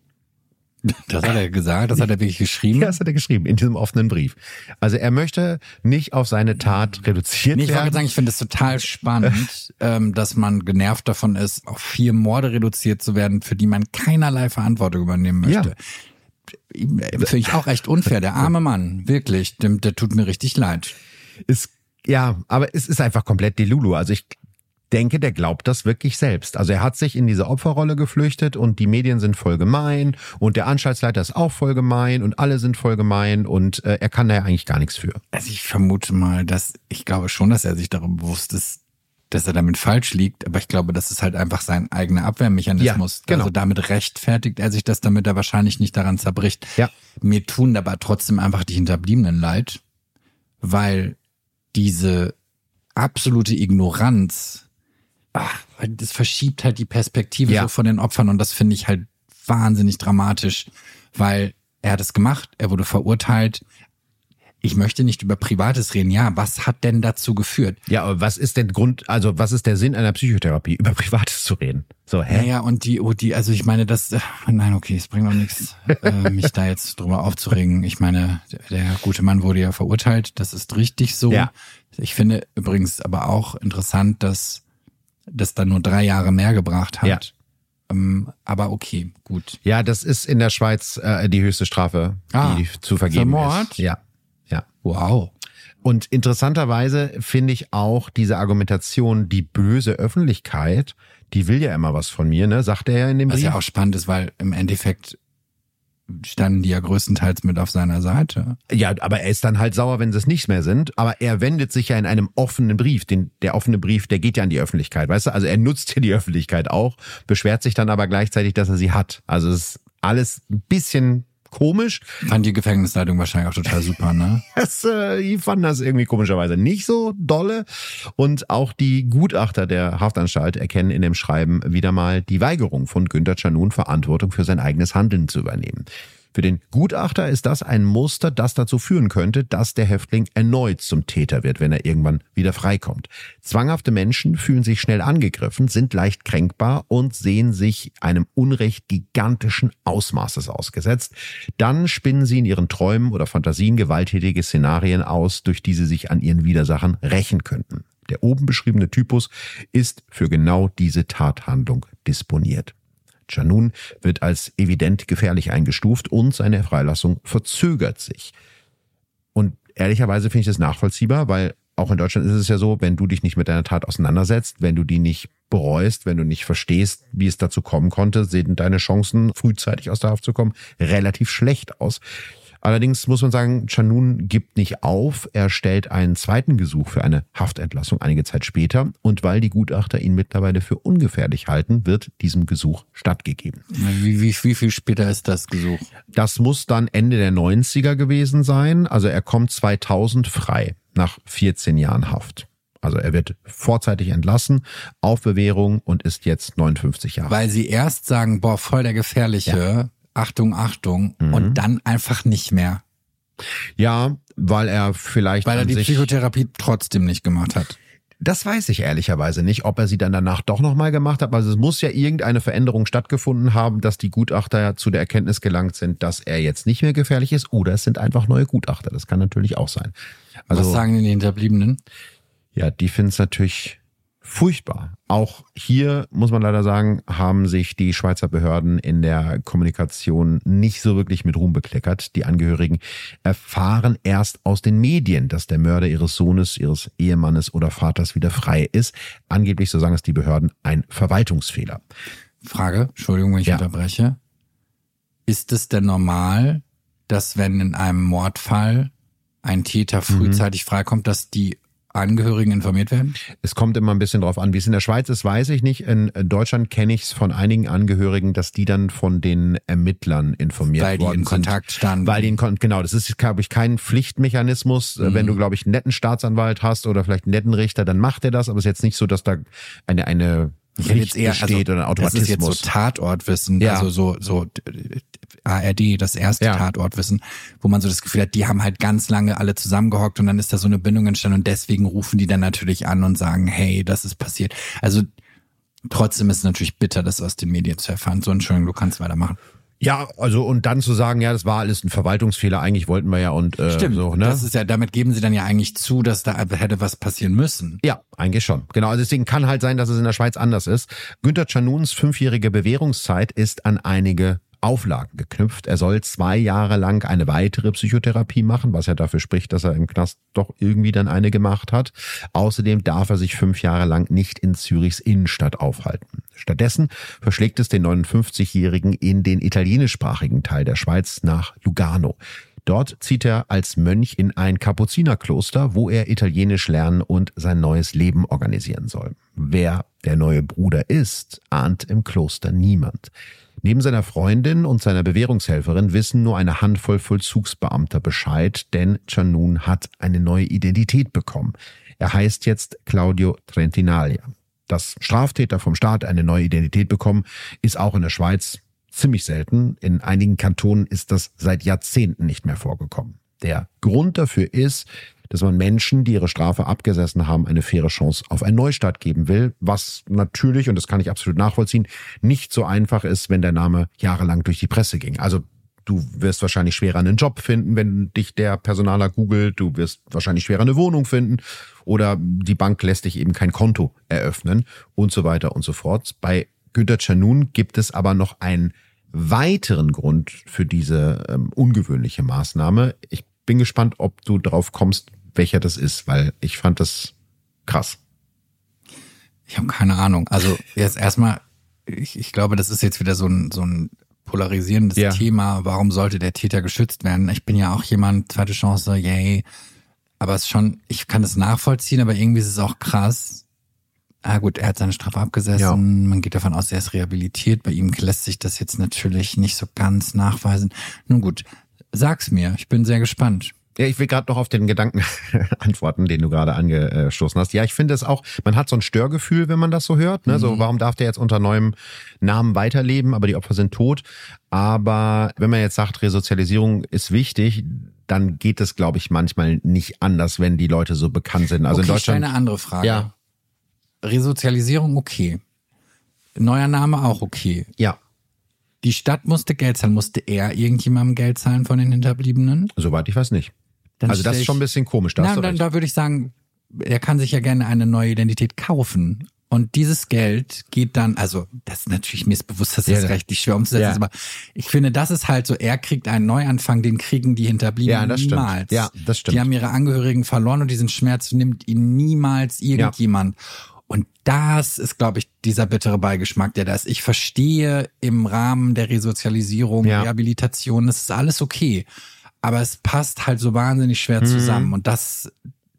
Das hat er gesagt, das hat er wirklich geschrieben? Ja, das hat er geschrieben in diesem offenen Brief. Also er möchte nicht auf seine Tat reduziert werden. Ich wollte sagen, ich finde es total spannend, dass man genervt davon ist, auf 4 Morde reduziert zu werden, für die man keinerlei Verantwortung übernehmen möchte. Ja. Finde ich auch echt unfair. Der arme Mann, wirklich, der tut mir richtig leid. Aber es ist einfach komplett Delulu. Also ich denke, der glaubt das wirklich selbst. Also er hat sich in diese Opferrolle geflüchtet und die Medien sind voll gemein und der Anstaltsleiter ist auch voll gemein und alle sind voll gemein und er kann da ja eigentlich gar nichts für. Also ich vermute mal, ich glaube schon, dass er sich darüber bewusst ist, dass er damit falsch liegt, aber ich glaube, das ist halt einfach sein eigener Abwehrmechanismus. Ja, genau. Also damit rechtfertigt er sich das, damit er wahrscheinlich nicht daran zerbricht. Ja. Mir tun aber trotzdem einfach die Hinterbliebenen leid, weil diese absolute Ignoranz, das verschiebt halt die Perspektive so von den Opfern und das finde ich halt wahnsinnig dramatisch, weil er hat es gemacht, er wurde verurteilt. Ich möchte nicht über Privates reden. Ja, was hat denn dazu geführt? Ja, aber was ist was ist der Sinn einer Psychotherapie, über Privates zu reden? So, hä? Naja, und also ich meine, es bringt auch nichts, mich da jetzt drüber aufzuregen. Ich meine, der gute Mann wurde ja verurteilt, das ist richtig so. Ja. Ich finde übrigens aber auch interessant, dass das dann nur 3 Jahre mehr gebracht hat. Ja. Aber okay, gut. Ja, das ist in der Schweiz die höchste Strafe, die zu vergeben ist. Ja. Wow. Und interessanterweise finde ich auch diese Argumentation, die böse Öffentlichkeit, die will ja immer was von mir, ne? Sagt er ja in dem Brief. Was ja auch spannend ist, weil im Endeffekt standen die ja größtenteils mit auf seiner Seite. Ja, aber er ist dann halt sauer, wenn sie es nicht mehr sind. Aber er wendet sich ja in einem offenen Brief. Der offene Brief, der geht ja an die Öffentlichkeit, weißt du? Also er nutzt ja die Öffentlichkeit auch, beschwert sich dann aber gleichzeitig, dass er sie hat. Also es ist alles ein bisschen komisch. Fand die Gefängnisleitung wahrscheinlich auch total super, ne? Die fanden das irgendwie komischerweise nicht so dolle. Und auch die Gutachter der Haftanstalt erkennen in dem Schreiben wieder mal die Weigerung von Günter Canun, Verantwortung für sein eigenes Handeln zu übernehmen. Für den Gutachter ist das ein Muster, das dazu führen könnte, dass der Häftling erneut zum Täter wird, wenn er irgendwann wieder freikommt. Zwanghafte Menschen fühlen sich schnell angegriffen, sind leicht kränkbar und sehen sich einem Unrecht gigantischen Ausmaßes ausgesetzt. Dann spinnen sie in ihren Träumen oder Fantasien gewalttätige Szenarien aus, durch die sie sich an ihren Widersachern rächen könnten. Der oben beschriebene Typus ist für genau diese Tathandlung disponiert. Canun wird als evident gefährlich eingestuft und seine Freilassung verzögert sich. Und ehrlicherweise finde ich das nachvollziehbar, weil auch in Deutschland ist es ja so, wenn du dich nicht mit deiner Tat auseinandersetzt, wenn du die nicht bereust, wenn du nicht verstehst, wie es dazu kommen konnte, sehen deine Chancen, frühzeitig aus der Haft zu kommen, relativ schlecht aus. Allerdings muss man sagen, Canun gibt nicht auf. Er stellt einen zweiten Gesuch für eine Haftentlassung einige Zeit später. Und weil die Gutachter ihn mittlerweile für ungefährlich halten, wird diesem Gesuch stattgegeben. Wie viel später ist das Gesuch? Das muss dann Ende der 90er gewesen sein. Also er kommt 2000 frei nach 14 Jahren Haft. Also er wird vorzeitig entlassen, auf Bewährung und ist jetzt 59 Jahre. Weil sie erst sagen, boah, voll der Gefährliche. Ja. Achtung, Achtung, und dann einfach nicht mehr. Ja, weil er die Psychotherapie trotzdem nicht gemacht hat. Das weiß ich ehrlicherweise nicht, ob er sie dann danach doch nochmal gemacht hat. Also es muss ja irgendeine Veränderung stattgefunden haben, dass die Gutachter ja zu der Erkenntnis gelangt sind, dass er jetzt nicht mehr gefährlich ist, oder es sind einfach neue Gutachter. Das kann natürlich auch sein. Also, was sagen denn die Hinterbliebenen? Ja, die finden es natürlich furchtbar. Auch hier, muss man leider sagen, haben sich die Schweizer Behörden in der Kommunikation nicht so wirklich mit Ruhm bekleckert. Die Angehörigen erfahren erst aus den Medien, dass der Mörder ihres Sohnes, ihres Ehemannes oder Vaters wieder frei ist. Angeblich, so sagen es die Behörden, ein Verwaltungsfehler. Frage, Entschuldigung, wenn ich unterbreche. Ist es denn normal, dass wenn in einem Mordfall ein Täter frühzeitig freikommt, dass die Angehörigen informiert werden? Es kommt immer ein bisschen drauf an. Wie es in der Schweiz ist, weiß ich nicht. In Deutschland kenne ich es von einigen Angehörigen, dass die dann von den Ermittlern informiert worden sind. Weil die in Kontakt standen. Genau, das ist, glaube ich, kein Pflichtmechanismus. Wenn du, glaube ich, einen netten Staatsanwalt hast oder vielleicht einen netten Richter, dann macht er das. Aber es ist jetzt nicht so, dass da eine Pflicht besteht oder ein Automatismus. Das ist jetzt so Tatortwissen, also so ARD, das erste Tatortwissen, wo man so das Gefühl hat, die haben halt ganz lange alle zusammengehockt und dann ist da so eine Bindung entstanden und deswegen rufen die dann natürlich an und sagen, hey, das ist passiert. Also trotzdem ist es natürlich bitter, das aus den Medien zu erfahren. So, Entschuldigung, du kannst weitermachen. Ja, also und dann zu sagen, ja, das war alles ein Verwaltungsfehler, eigentlich wollten wir ja und Stimmt, so, ne? Das ist ja, damit geben sie dann ja eigentlich zu, dass da hätte was passieren müssen. Ja, eigentlich schon. Genau, also deswegen kann halt sein, dass es in der Schweiz anders ist. Günter Canuns 5-jährige Bewährungszeit ist an einige Auflagen geknüpft. Er soll 2 Jahre lang eine weitere Psychotherapie machen, was ja dafür spricht, dass er im Knast doch irgendwie dann eine gemacht hat. Außerdem darf er sich 5 Jahre lang nicht in Zürichs Innenstadt aufhalten. Stattdessen verschlägt es den 59-Jährigen in den italienischsprachigen Teil der Schweiz nach Lugano. Dort zieht er als Mönch in ein Kapuzinerkloster, wo er Italienisch lernen und sein neues Leben organisieren soll. Wer der neue Bruder ist, ahnt im Kloster niemand. Neben seiner Freundin und seiner Bewährungshelferin wissen nur eine Handvoll Vollzugsbeamter Bescheid, denn Canun hat eine neue Identität bekommen. Er heißt jetzt Claudio Trentinaglia. Dass Straftäter vom Staat eine neue Identität bekommen, ist auch in der Schweiz ziemlich selten. In einigen Kantonen ist das seit Jahrzehnten nicht mehr vorgekommen. Der Grund dafür ist, dass man Menschen, die ihre Strafe abgesessen haben, eine faire Chance auf einen Neustart geben will, was natürlich, und das kann ich absolut nachvollziehen, nicht so einfach ist, wenn der Name jahrelang durch die Presse ging. Also du wirst wahrscheinlich schwerer einen Job finden, wenn dich der Personaler googelt, du wirst wahrscheinlich schwerer eine Wohnung finden oder die Bank lässt dich eben kein Konto eröffnen und so weiter und so fort. Bei Günter Canun gibt es aber noch einen weiteren Grund für diese ungewöhnliche Maßnahme. Ich bin gespannt, ob du drauf kommst, welcher das ist, weil ich fand das krass. Ich habe keine Ahnung. Also jetzt erstmal, ich glaube, das ist jetzt wieder so ein polarisierendes Thema. Warum sollte der Täter geschützt werden? Ich bin ja auch jemand, zweite Chance, yay. Aber es ist schon, ich kann es nachvollziehen, aber irgendwie ist es auch krass. Gut, er hat seine Strafe abgesessen. Man geht davon aus, er ist rehabilitiert. Bei ihm lässt sich das jetzt natürlich nicht so ganz nachweisen. Nun gut, sag's mir. Ich bin sehr gespannt. Ja, ich will gerade noch auf den Gedanken antworten, den du gerade angestoßen hast. Ja, ich finde es auch, man hat so ein Störgefühl, wenn man das so hört. Ne? So, warum darf der jetzt unter neuem Namen weiterleben, aber die Opfer sind tot. Aber wenn man jetzt sagt, Resozialisierung ist wichtig, dann geht es, glaube ich, manchmal nicht anders, wenn die Leute so bekannt sind. Also okay, in Deutschland. Eine andere Frage. Ja. Resozialisierung okay. Neuer Name auch okay. Ja. Die Stadt musste Geld zahlen. Musste er irgendjemandem Geld zahlen von den Hinterbliebenen? Soweit ich weiß nicht. Dann also das ist schon ein bisschen komisch. Da würde ich sagen, er kann sich ja gerne eine neue Identität kaufen. Und dieses Geld geht dann, also das ist natürlich, mir ist bewusst, dass das rechtlich schwer umzusetzen ist, aber ich finde, das ist halt so, er kriegt einen Neuanfang, den kriegen die Hinterbliebenen niemals. Stimmt. Ja, das stimmt. Die haben ihre Angehörigen verloren und diesen Schmerz nimmt ihnen niemals irgendjemand. Ja. Und das ist, glaube ich, dieser bittere Beigeschmack, der da ist. Ich verstehe im Rahmen der Resozialisierung, Rehabilitation, das ist alles okay. Aber es passt halt so wahnsinnig schwer zusammen. Und das...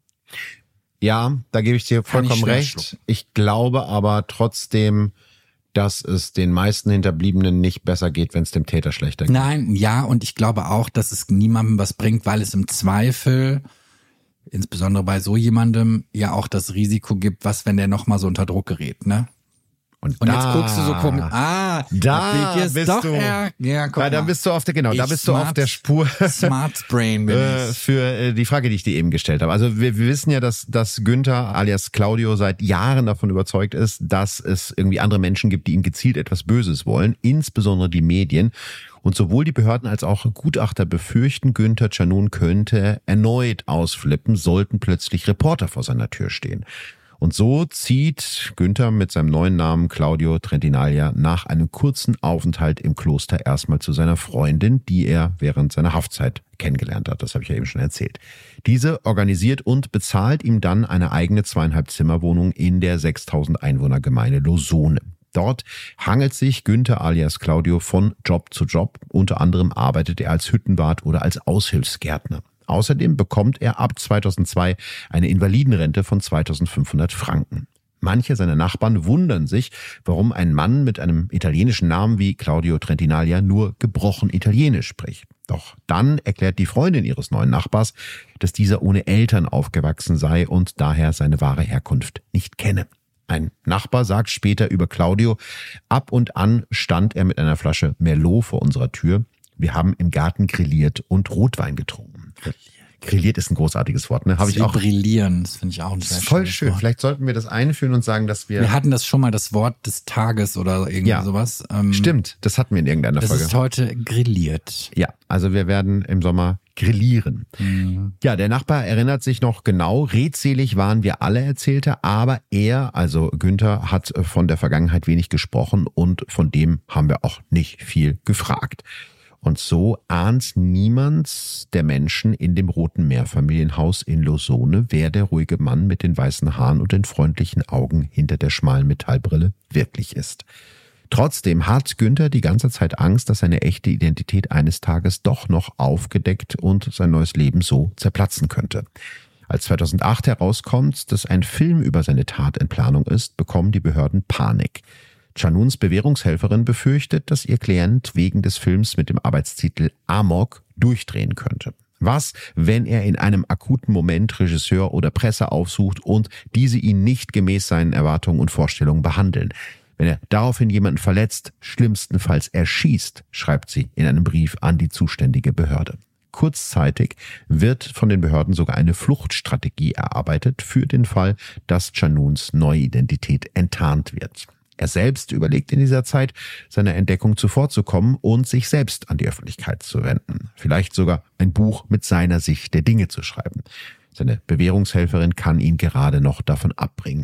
Ja, da gebe ich dir vollkommen recht. Ich glaube aber trotzdem, dass es den meisten Hinterbliebenen nicht besser geht, wenn es dem Täter schlechter geht. Nein, ja, und ich glaube auch, dass es niemandem was bringt, weil es im Zweifel, insbesondere bei so jemandem, ja auch das Risiko gibt, was, wenn der nochmal so unter Druck gerät, ne? Und jetzt guckst du so komisch. Da bist doch du. Ja, guck mal. Da bist du auf der, da bist du auf der Spur. Smart Brain bin ich. Für die Frage, die ich dir eben gestellt habe. Also wir wissen ja, dass Günther alias Claudio seit Jahren davon überzeugt ist, dass es irgendwie andere Menschen gibt, die ihm gezielt etwas Böses wollen, insbesondere die Medien. Und sowohl die Behörden als auch Gutachter befürchten, Günther Canun könnte erneut ausflippen, sollten plötzlich Reporter vor seiner Tür stehen. Und so zieht Günther mit seinem neuen Namen Claudio Trentinaglia nach einem kurzen Aufenthalt im Kloster erstmal zu seiner Freundin, die er während seiner Haftzeit kennengelernt hat. Das habe ich ja eben schon erzählt. Diese organisiert und bezahlt ihm dann eine eigene 2,5-Zimmer-Wohnung in der 6000 Einwohner-Gemeinde Losone. Dort hangelt sich Günther alias Claudio von Job zu Job. Unter anderem arbeitet er als Hüttenwart oder als Aushilfsgärtner. Außerdem bekommt er ab 2002 eine Invalidenrente von 2.500 Franken. Manche seiner Nachbarn wundern sich, warum ein Mann mit einem italienischen Namen wie Claudio Trentinaglia nur gebrochen Italienisch spricht. Doch dann erklärt die Freundin ihres neuen Nachbars, dass dieser ohne Eltern aufgewachsen sei und daher seine wahre Herkunft nicht kenne. Ein Nachbar sagt später über Claudio, ab und an stand er mit einer Flasche Merlot vor unserer Tür. Wir haben im Garten grilliert und Rotwein getrunken. Grilliert ist ein großartiges Wort, ne? Habe ich auch. Brillieren, das finde ich auch ein sehr voll schön. Wort. Vielleicht sollten wir das einführen und sagen, dass wir hatten das schon mal, das Wort des Tages oder irgendwie sowas. Stimmt, das hatten wir in irgendeiner Folge. Das ist heute grilliert. Ja, also wir werden im Sommer grillieren. Ja, der Nachbar erinnert sich noch genau, redselig waren wir alle, erzählte, aber er, also Günther, hat von der Vergangenheit wenig gesprochen und von dem haben wir auch nicht viel gefragt. Und so ahnt niemand der Menschen in dem Roten Mehrfamilienhaus in Losone, wer der ruhige Mann mit den weißen Haaren und den freundlichen Augen hinter der schmalen Metallbrille wirklich ist. Trotzdem hat Günther die ganze Zeit Angst, dass seine echte Identität eines Tages doch noch aufgedeckt und sein neues Leben so zerplatzen könnte. Als 2008 herauskommt, dass ein Film über seine Tat in Planung ist, bekommen die Behörden Panik. Canuns Bewährungshelferin befürchtet, dass ihr Klient wegen des Films mit dem Arbeitstitel Amok durchdrehen könnte. Was, wenn er in einem akuten Moment Regisseur oder Presse aufsucht und diese ihn nicht gemäß seinen Erwartungen und Vorstellungen behandeln? Wenn er daraufhin jemanden verletzt, schlimmstenfalls erschießt, schreibt sie in einem Brief an die zuständige Behörde. Kurzzeitig wird von den Behörden sogar eine Fluchtstrategie erarbeitet für den Fall, dass Canuns neue Identität enttarnt wird. Er selbst überlegt in dieser Zeit, seiner Entdeckung zuvorzukommen und sich selbst an die Öffentlichkeit zu wenden. Vielleicht sogar ein Buch mit seiner Sicht der Dinge zu schreiben. Seine Bewährungshelferin kann ihn gerade noch davon abbringen.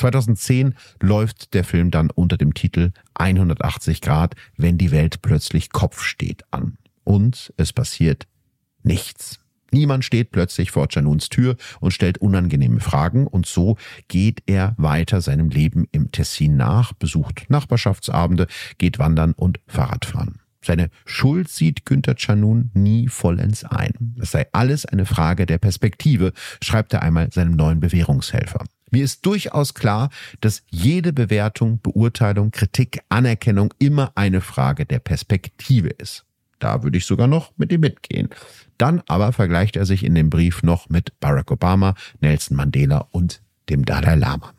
2010 läuft der Film dann unter dem Titel 180 Grad, wenn die Welt plötzlich Kopf steht an. Und es passiert nichts. Niemand steht plötzlich vor Canuns Tür und stellt unangenehme Fragen und so geht er weiter seinem Leben im Tessin nach, besucht Nachbarschaftsabende, geht wandern und Fahrradfahren. Seine Schuld sieht Günther Canun nie vollends ein. Es sei alles eine Frage der Perspektive, schreibt er einmal seinem neuen Bewährungshelfer. Mir ist durchaus klar, dass jede Bewertung, Beurteilung, Kritik, Anerkennung immer eine Frage der Perspektive ist. Da würde ich sogar noch mit ihm mitgehen. Dann aber vergleicht er sich in dem Brief noch mit Barack Obama, Nelson Mandela und dem Dalai Lama.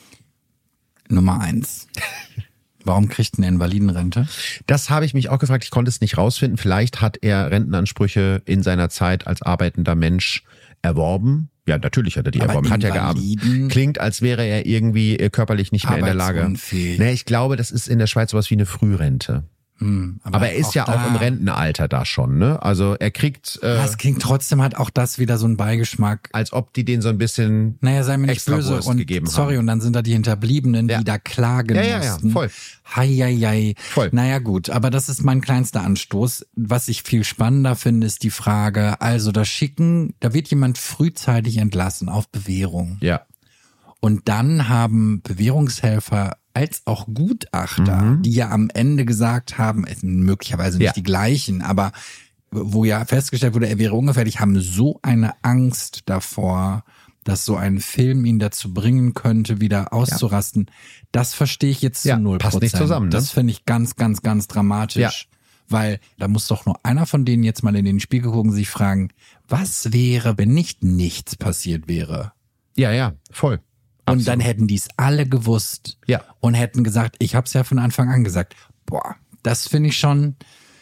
Nummer 1. Warum kriegt eine Invalidenrente? Das habe ich mich auch gefragt. Ich konnte es nicht rausfinden. Vielleicht hat er Rentenansprüche in seiner Zeit als arbeitender Mensch erworben. Ja, natürlich hat er die erworben. Hat ja gearbeitet. Klingt, als wäre er irgendwie körperlich nicht mehr in der Lage. Nee, ich glaube, das ist in der Schweiz sowas wie eine Frührente. Aber er ist ja auch im Rentenalter da schon, ne? Also er kriegt... das klingt trotzdem, hat auch das wieder so einen Beigeschmack. Als ob die den so ein bisschen sei mir nicht böse und gegeben sorry, haben. Und dann sind da die Hinterbliebenen, die da klagen mussten. Ja, voll. Hei. Voll. Naja gut, aber das ist mein kleinster Anstoß. Was ich viel spannender finde, ist die Frage, also da wird jemand frühzeitig entlassen auf Bewährung. Ja. Und dann haben Bewährungshelfer als auch Gutachter, die ja am Ende gesagt haben, möglicherweise nicht die gleichen, aber wo ja festgestellt wurde, er wäre ungefährlich, haben so eine Angst davor, dass so ein Film ihn dazu bringen könnte, wieder auszurasten. Das verstehe ich jetzt zu 0%. Passt nicht zusammen, ne? Das finde ich ganz, ganz, ganz dramatisch. Weil da muss doch nur einer von denen jetzt mal in den Spiegel gucken, sich fragen, was wäre, wenn nicht nichts passiert wäre? Ja, voll. Und dann hätten die es alle gewusst und hätten gesagt, ich habe es ja von Anfang an gesagt. Boah, das finde ich schon...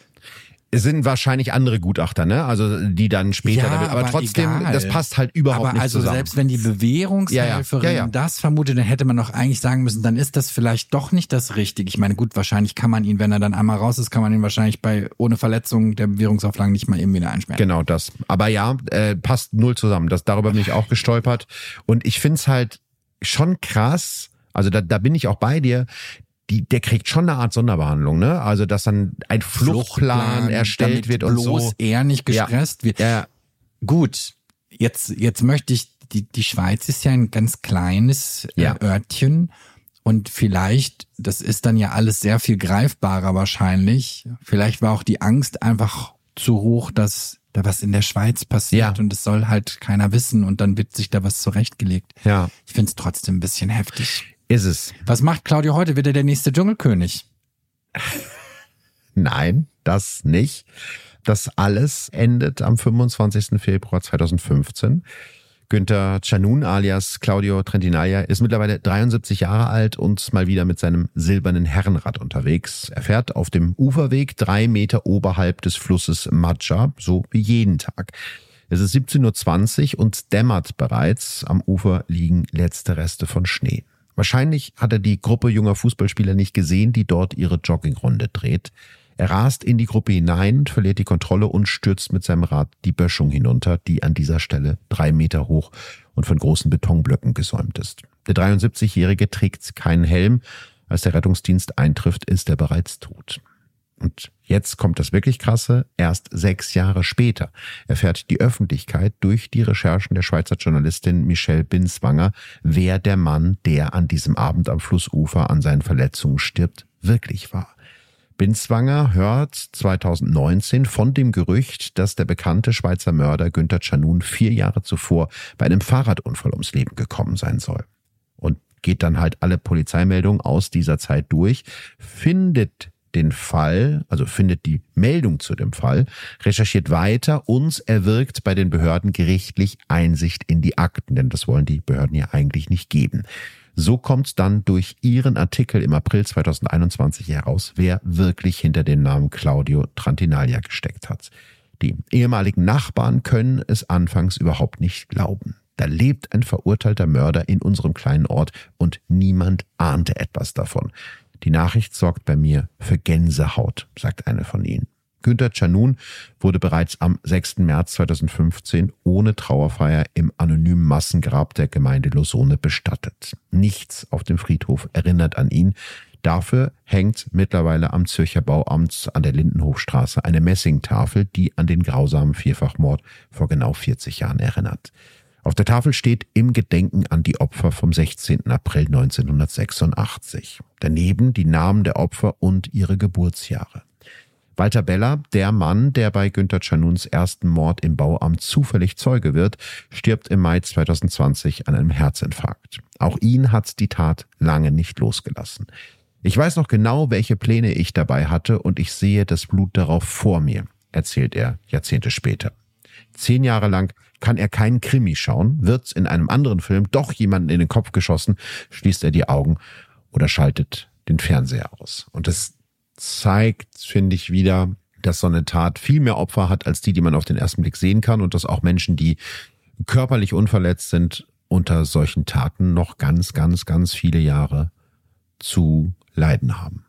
Es sind wahrscheinlich andere Gutachter, ne? Also die dann später... aber trotzdem, egal. Das passt halt überhaupt nicht zusammen. Aber selbst wenn die Bewährungshelferin das vermutet, dann hätte man doch eigentlich sagen müssen, dann ist das vielleicht doch nicht das Richtige. Ich meine, gut, wahrscheinlich kann man ihn, wenn er dann einmal raus ist, kann man ihn wahrscheinlich ohne Verletzung der Bewährungsauflagen nicht mal eben wieder einsperren. Genau das. Aber passt null zusammen. Darüber bin ich auch gestolpert. Und ich finde es halt schon krass, also da bin ich auch bei dir, der kriegt schon eine Art Sonderbehandlung, ne? Also, dass dann ein Fluchtplan erstellt wird und so. Bloß er nicht gestresst wird. Ja. Gut, jetzt möchte ich, die Schweiz ist ja ein ganz kleines Örtchen und vielleicht, das ist dann ja alles sehr viel greifbarer wahrscheinlich. Vielleicht war auch die Angst einfach zu hoch, dass da was in der Schweiz passiert und es soll halt keiner wissen und dann wird sich da was zurechtgelegt. Ja. Ich finde es trotzdem ein bisschen heftig. Ist es. Was macht Claudio heute? Wird er der nächste Dschungelkönig? Nein, das nicht. Das alles endet am 25. Februar 2015. Günther Canun alias Claudio Trentinaglia ist mittlerweile 73 Jahre alt und mal wieder mit seinem silbernen Herrenrad unterwegs. Er fährt auf dem Uferweg 3 Meter oberhalb des Flusses Madja, so wie jeden Tag. Es ist 17:20 Uhr und dämmert bereits. Am Ufer liegen letzte Reste von Schnee. Wahrscheinlich hat er die Gruppe junger Fußballspieler nicht gesehen, die dort ihre Joggingrunde dreht. Er rast in die Gruppe hinein, verliert die Kontrolle und stürzt mit seinem Rad die Böschung hinunter, die an dieser Stelle 3 Meter hoch und von großen Betonblöcken gesäumt ist. Der 73-Jährige trägt keinen Helm. Als der Rettungsdienst eintrifft, ist er bereits tot. Und jetzt kommt das wirklich Krasse. Erst 6 Jahre später erfährt die Öffentlichkeit durch die Recherchen der Schweizer Journalistin Michelle Binswanger, wer der Mann, der an diesem Abend am Flussufer an seinen Verletzungen stirbt, wirklich war. Binswanger hört 2019 von dem Gerücht, dass der bekannte Schweizer Mörder Günther Canun 4 Jahre zuvor bei einem Fahrradunfall ums Leben gekommen sein soll. Und geht dann halt alle Polizeimeldungen aus dieser Zeit durch, findet den Fall, also findet die Meldung zu dem Fall, recherchiert weiter und erwirkt bei den Behörden gerichtlich Einsicht in die Akten, denn das wollen die Behörden ja eigentlich nicht geben. So kommt dann durch ihren Artikel im April 2021 heraus, wer wirklich hinter dem Namen Claudio Trentinaglia gesteckt hat. Die ehemaligen Nachbarn können es anfangs überhaupt nicht glauben. Da lebt ein verurteilter Mörder in unserem kleinen Ort und niemand ahnte etwas davon. Die Nachricht sorgt bei mir für Gänsehaut, sagt eine von ihnen. Günther Canun wurde bereits am 6. März 2015 ohne Trauerfeier im anonymen Massengrab der Gemeinde Losone bestattet. Nichts auf dem Friedhof erinnert an ihn. Dafür hängt mittlerweile am Zürcher Bauamt an der Lindenhofstraße eine Messingtafel, die an den grausamen Vierfachmord vor genau 40 Jahren erinnert. Auf der Tafel steht im Gedenken an die Opfer vom 16. April 1986. Daneben die Namen der Opfer und ihre Geburtsjahre. Walter Beller, der Mann, der bei Günter Canuns ersten Mord im Bauamt zufällig Zeuge wird, stirbt im Mai 2020 an einem Herzinfarkt. Auch ihn hat die Tat lange nicht losgelassen. Ich weiß noch genau, welche Pläne ich dabei hatte und ich sehe das Blut darauf vor mir, erzählt er Jahrzehnte später. 10 Jahre lang kann er keinen Krimi schauen, wird in einem anderen Film doch jemanden in den Kopf geschossen, schließt er die Augen oder schaltet den Fernseher aus. Und das zeigt, finde ich, wieder, dass so eine Tat viel mehr Opfer hat, als die man auf den ersten Blick sehen kann und dass auch Menschen, die körperlich unverletzt sind, unter solchen Taten noch ganz, ganz, ganz viele Jahre zu leiden haben.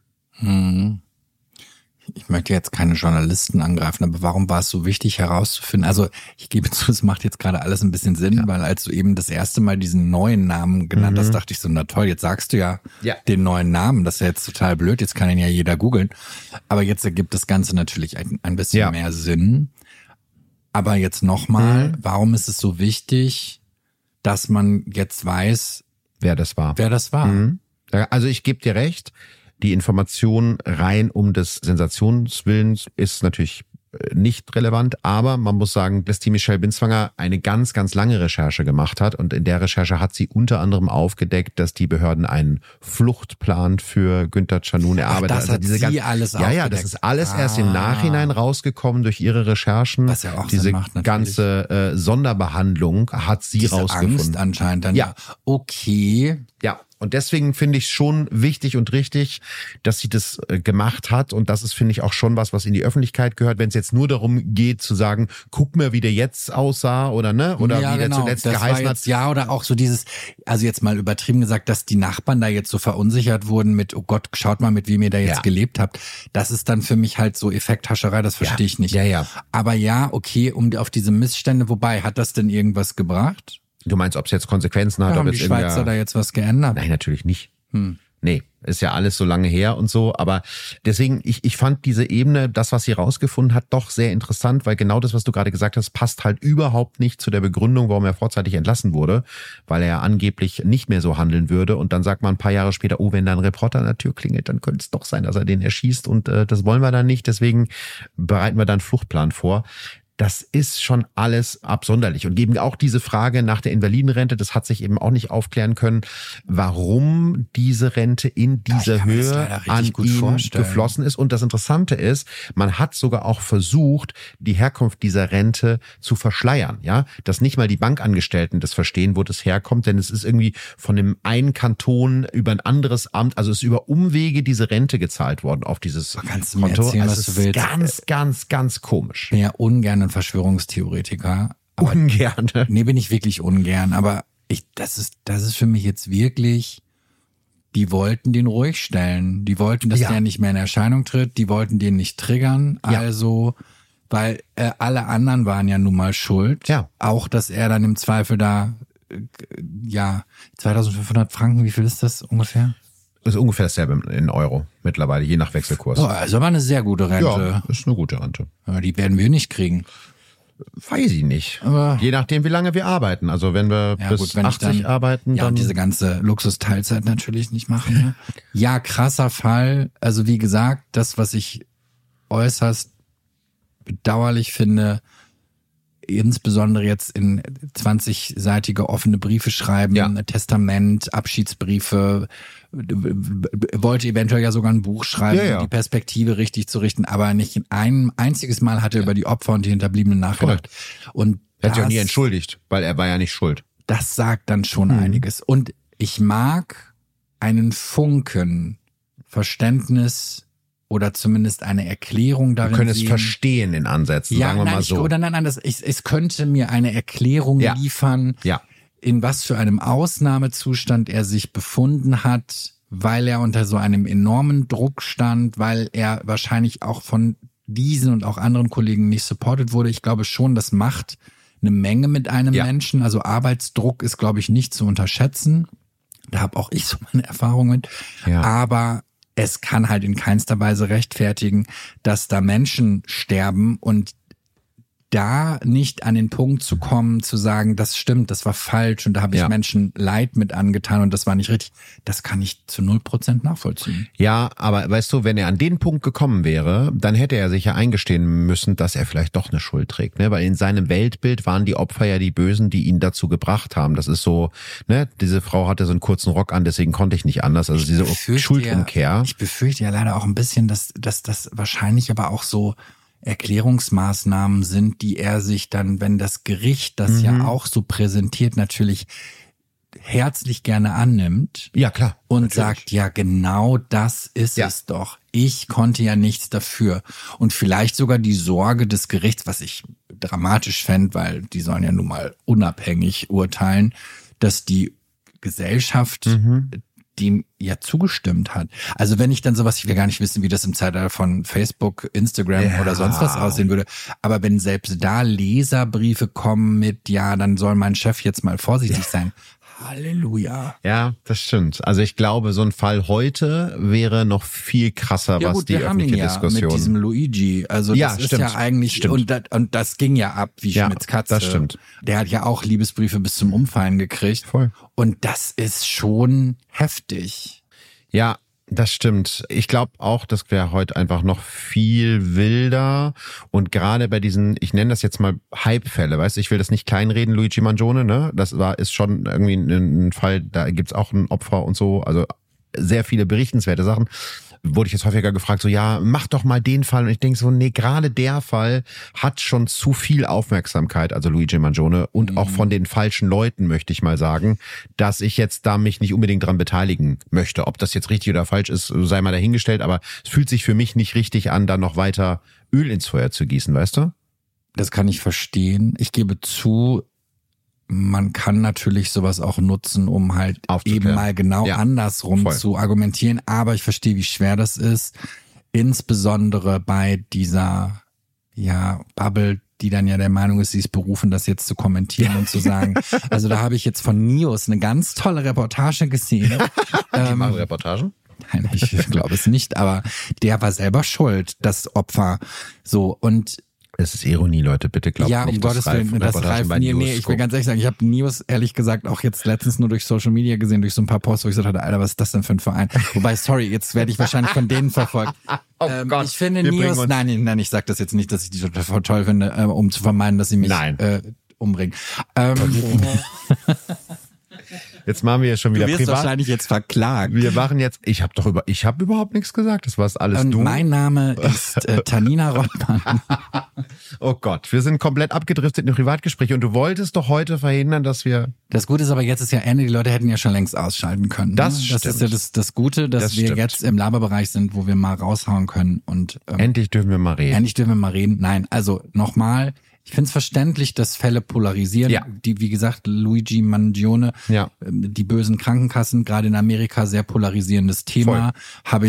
Ich möchte jetzt keine Journalisten angreifen, aber warum war es so wichtig herauszufinden? Also ich gebe zu, es macht jetzt gerade alles ein bisschen Sinn, weil als du eben das erste Mal diesen neuen Namen genannt hast, dachte ich so, na toll, jetzt sagst du ja den neuen Namen, das ist ja jetzt total blöd, jetzt kann ihn ja jeder googeln. Aber jetzt ergibt das Ganze natürlich ein bisschen mehr Sinn. Aber jetzt nochmal, warum ist es so wichtig, dass man jetzt weiß, wer das war? Also ich gebe dir recht, die Information rein um des Sensationswillens ist natürlich nicht relevant, aber man muss sagen, dass die Michelle Binswanger eine ganz, ganz lange Recherche gemacht hat und in der Recherche hat sie unter anderem aufgedeckt, dass die Behörden einen Fluchtplan für Günter Canun erarbeitet haben. Das hat sie alles aufgedeckt. Ja, das ist alles erst im Nachhinein rausgekommen durch ihre Recherchen. Was ja auch diese Sinn macht, natürlich. ganze Sonderbehandlung hat sie Diese rausgefunden. Angst anscheinend dann. Ja. Okay. Ja. Und deswegen finde ich es schon wichtig und richtig, dass sie das gemacht hat. Und das ist, finde ich, auch schon was in die Öffentlichkeit gehört. Wenn es jetzt nur darum geht zu sagen, guck mal, wie der jetzt aussah oder wie der zuletzt das geheißen hat. Ja, oder auch so dieses, also jetzt mal übertrieben gesagt, dass die Nachbarn da jetzt so verunsichert wurden mit, oh Gott, schaut mal, mit wem ihr da jetzt gelebt habt. Das ist dann für mich halt so Effekthascherei, das verstehe ich nicht. Ja. Aber ja, okay, auf diese Missstände, wobei, hat das denn irgendwas gebracht? Du meinst, ob es jetzt Konsequenzen hat? Haben die Schweizer da jetzt was geändert? Nein, natürlich nicht. Nee, ist ja alles so lange her und so. Aber deswegen, ich fand diese Ebene, das, was sie rausgefunden hat, doch sehr interessant, weil genau das, was du gerade gesagt hast, passt halt überhaupt nicht zu der Begründung, warum er vorzeitig entlassen wurde, weil er angeblich nicht mehr so handeln würde. Und dann sagt man ein paar Jahre später, oh, wenn da ein Reporter an der Tür klingelt, dann könnte es doch sein, dass er den erschießt. Und das wollen wir dann nicht. Deswegen bereiten wir da einen Fluchtplan vor. Das ist schon alles absonderlich. Und eben auch diese Frage nach der Invalidenrente, das hat sich eben auch nicht aufklären können, warum diese Rente in dieser Höhe an ihn geflossen ist. Und das Interessante ist, man hat sogar auch versucht, die Herkunft dieser Rente zu verschleiern. Ja, dass nicht mal die Bankangestellten das verstehen, wo das herkommt, denn es ist irgendwie von dem einen Kanton über ein anderes Amt, also es ist über Umwege diese Rente gezahlt worden auf dieses Konto. Erzählen, also was du willst. Ganz, ganz, ganz komisch. Ich bin ja ungern ein Verschwörungstheoretiker. Ungern. Nee, bin ich wirklich ungern. Aber das ist für mich jetzt wirklich, die wollten den ruhig stellen. Die wollten, dass der nicht mehr in Erscheinung tritt. Die wollten den nicht triggern. Ja. Also, weil alle anderen waren ja nun mal schuld. Ja. Auch, dass er dann im Zweifel da, 2500 Franken, wie viel ist das ungefähr? Das ist ungefähr dasselbe in Euro mittlerweile, je nach Wechselkurs. Oh, also aber eine sehr gute Rente. Ja, ist eine gute Rente. Ja, die werden wir nicht kriegen. Weiß ich nicht. Aber je nachdem, wie lange wir arbeiten. Also wenn wir bis 80 arbeiten, dann... Ja, und diese ganze Luxusteilzeit natürlich nicht machen. Ne? Ja, krasser Fall. Also wie gesagt, das, was ich äußerst bedauerlich finde, insbesondere jetzt in 20-seitige offene Briefe schreiben, Testament, Abschiedsbriefe, wollte eventuell ja sogar ein Buch schreiben, um die Perspektive richtig zu richten, aber nicht ein einziges Mal hat er über die Opfer und die Hinterbliebenen nachgedacht. Und er hat sich auch nie entschuldigt, weil er war ja nicht schuld. Das sagt dann schon einiges. Und ich mag einen Funken Verständnis oder zumindest eine Erklärung darin. Wir können es verstehen in Ansätzen, sagen wir mal so. Es könnte mir eine Erklärung liefern, in was für einem Ausnahmezustand er sich befunden hat, weil er unter so einem enormen Druck stand, weil er wahrscheinlich auch von diesen und auch anderen Kollegen nicht supported wurde. Ich glaube schon, das macht eine Menge mit einem Menschen. Also Arbeitsdruck ist, glaube ich, nicht zu unterschätzen. Da habe auch ich so meine Erfahrungen mit. Ja. Aber es kann halt in keinster Weise rechtfertigen, dass da Menschen sterben und da nicht an den Punkt zu kommen, zu sagen, das stimmt, das war falsch und da habe ich Menschen Leid mit angetan und das war nicht richtig, das kann ich zu 0% nachvollziehen. Ja, aber weißt du, wenn er an den Punkt gekommen wäre, dann hätte er sich ja eingestehen müssen, dass er vielleicht doch eine Schuld trägt, ne? Weil in seinem Weltbild waren die Opfer ja die Bösen, die ihn dazu gebracht haben. Das ist so, ne? Diese Frau hatte so einen kurzen Rock an, deswegen konnte ich nicht anders. Also diese Schuldumkehr. Ich befürchte ja leider auch ein bisschen, dass das wahrscheinlich aber auch so Erklärungsmaßnahmen sind, die er sich dann, wenn das Gericht das ja auch so präsentiert, natürlich herzlich gerne annimmt. Ja, klar. Und natürlich sagt, ja, genau das ist es doch. Ich konnte ja nichts dafür. Und vielleicht sogar die Sorge des Gerichts, was ich dramatisch fände, weil die sollen ja nun mal unabhängig urteilen, dass die Gesellschaft dem ja zugestimmt hat. Also wenn ich dann sowas, ich will gar nicht wissen, wie das im Zeitalter von Facebook, Instagram oder sonst was aussehen würde, aber wenn selbst da Leserbriefe kommen mit, ja, dann soll mein Chef jetzt mal vorsichtig sein. Halleluja. Ja, das stimmt. Also ich glaube, so ein Fall heute wäre noch viel krasser, ja, was gut, die wir haben ihn öffentliche Diskussion. Mit diesem Luigi. Also das ist ja eigentlich, und das ging ja ab wie Schmitz Katze. Das stimmt. Der hat ja auch Liebesbriefe bis zum Umfallen gekriegt. Voll. Und das ist schon heftig. Ja, das stimmt. Ich glaube auch, das wäre heute einfach noch viel wilder und gerade bei diesen, ich nenne das jetzt mal Hype-Fälle, weißt du, ich will das nicht kleinreden, Luigi Mangione, ne? Ist schon irgendwie ein Fall, da gibt's auch ein Opfer und so, also sehr viele berichtenswerte Sachen. Wurde ich jetzt häufiger gefragt, so ja, mach doch mal den Fall. Und ich denke so, nee, gerade der Fall hat schon zu viel Aufmerksamkeit, also Luigi Mangione, und auch von den falschen Leuten, möchte ich mal sagen, dass ich jetzt da mich nicht unbedingt dran beteiligen möchte. Ob das jetzt richtig oder falsch ist, sei mal dahingestellt, aber es fühlt sich für mich nicht richtig an, da noch weiter Öl ins Feuer zu gießen, weißt du? Das kann ich verstehen. Ich gebe zu, man kann natürlich sowas auch nutzen, um halt eben mal genau andersrum zu argumentieren. Aber ich verstehe, wie schwer das ist. Insbesondere bei dieser, Bubble, die dann ja der Meinung ist, sie ist berufen, das jetzt zu kommentieren und zu sagen. Also da habe ich jetzt von Nios eine ganz tolle Reportage gesehen. Die machen Reportagen? Nein, ich glaube es nicht, aber der war selber schuld, das Opfer. So, und es ist Ironie, Leute, bitte glaubt nicht, um Gottes Willen, das Ralf, nee, ich will ganz ehrlich sagen, ich habe News ehrlich gesagt auch jetzt letztens nur durch Social Media gesehen, durch so ein paar Posts, wo ich gesagt hatte, Alter, was ist das denn für ein Verein? Wobei, sorry, jetzt werde ich wahrscheinlich von denen verfolgt. Gott, ich finde News, nein, ich sag das jetzt nicht, dass ich die total toll finde, um zu vermeiden, dass sie mich umbringen. Jetzt machen wir ja schon wieder privat. Du wirst privat. Wahrscheinlich jetzt verklagt. Wir machen jetzt, ich habe überhaupt nichts gesagt. Das war alles du. Mein Name ist Tanina Rottmann. Oh Gott, wir sind komplett abgedriftet in Privatgespräche und du wolltest doch heute verhindern, dass wir... Das Gute ist aber, jetzt ist ja Ende, die Leute hätten ja schon längst ausschalten können. Ne? Das ist ja das Gute, dass wir jetzt im Laberbereich sind, wo wir mal raushauen können. Und endlich dürfen wir mal reden. Nein, also nochmal, ich finde es verständlich, dass Fälle polarisieren. Ja. Die, wie gesagt, Luigi Mangione, die bösen Krankenkassen, gerade in Amerika, sehr polarisierendes Thema. Habe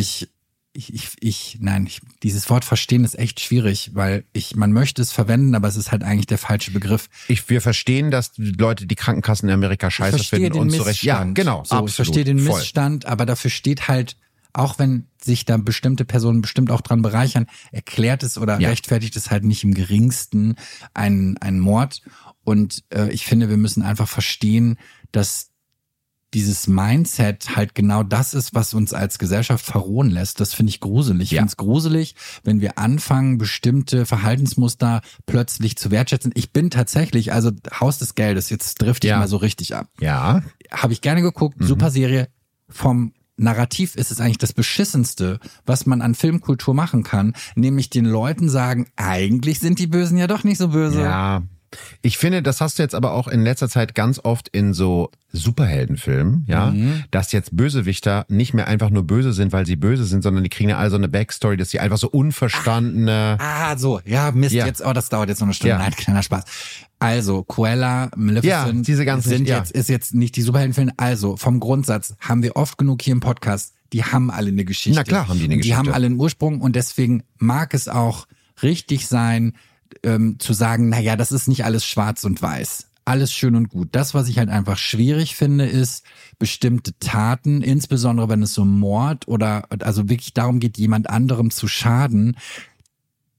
dieses Wort verstehen ist echt schwierig, weil man möchte es verwenden, aber es ist halt eigentlich der falsche Begriff. Wir verstehen, dass Leute die Krankenkassen in Amerika scheiße finden und zurecht. Ja, genau. So, ich verstehe den Missstand, aber dafür steht halt, auch wenn sich da bestimmte Personen bestimmt auch dran bereichern, erklärt es oder rechtfertigt es halt nicht im geringsten einen Mord. Und ich finde, wir müssen einfach verstehen, dass dieses Mindset halt genau das ist, was uns als Gesellschaft verrohen lässt. Das finde ich gruselig. Ich finde es gruselig, wenn wir anfangen, bestimmte Verhaltensmuster plötzlich zu wertschätzen. Ich bin tatsächlich, also Haus des Geldes, jetzt drifte ich mal so richtig ab. Ja. Habe ich gerne geguckt, super Serie. Vom Narrativ ist es eigentlich das Beschissenste, was man an Filmkultur machen kann, nämlich den Leuten sagen, eigentlich sind die Bösen ja doch nicht so böse. Ja, ich finde, das hast du jetzt aber auch in letzter Zeit ganz oft in so Superheldenfilmen, dass jetzt Bösewichter nicht mehr einfach nur böse sind, weil sie böse sind, sondern die kriegen ja alle so eine Backstory, dass sie einfach so unverstandene... Jetzt, das dauert jetzt noch eine Stunde. Nein, kleiner Spaß. Also, Cruella, Maleficent diese ganzen, ist jetzt nicht die Superheldenfilme. Also, vom Grundsatz haben wir oft genug hier im Podcast, die haben alle eine Geschichte. Na klar haben die eine Geschichte. Die haben alle einen Ursprung und deswegen mag es auch richtig sein, zu sagen, das ist nicht alles schwarz und weiß. Alles schön und gut. Das, was ich halt einfach schwierig finde, ist bestimmte Taten, insbesondere wenn es um Mord oder also wirklich darum geht, jemand anderem zu schaden,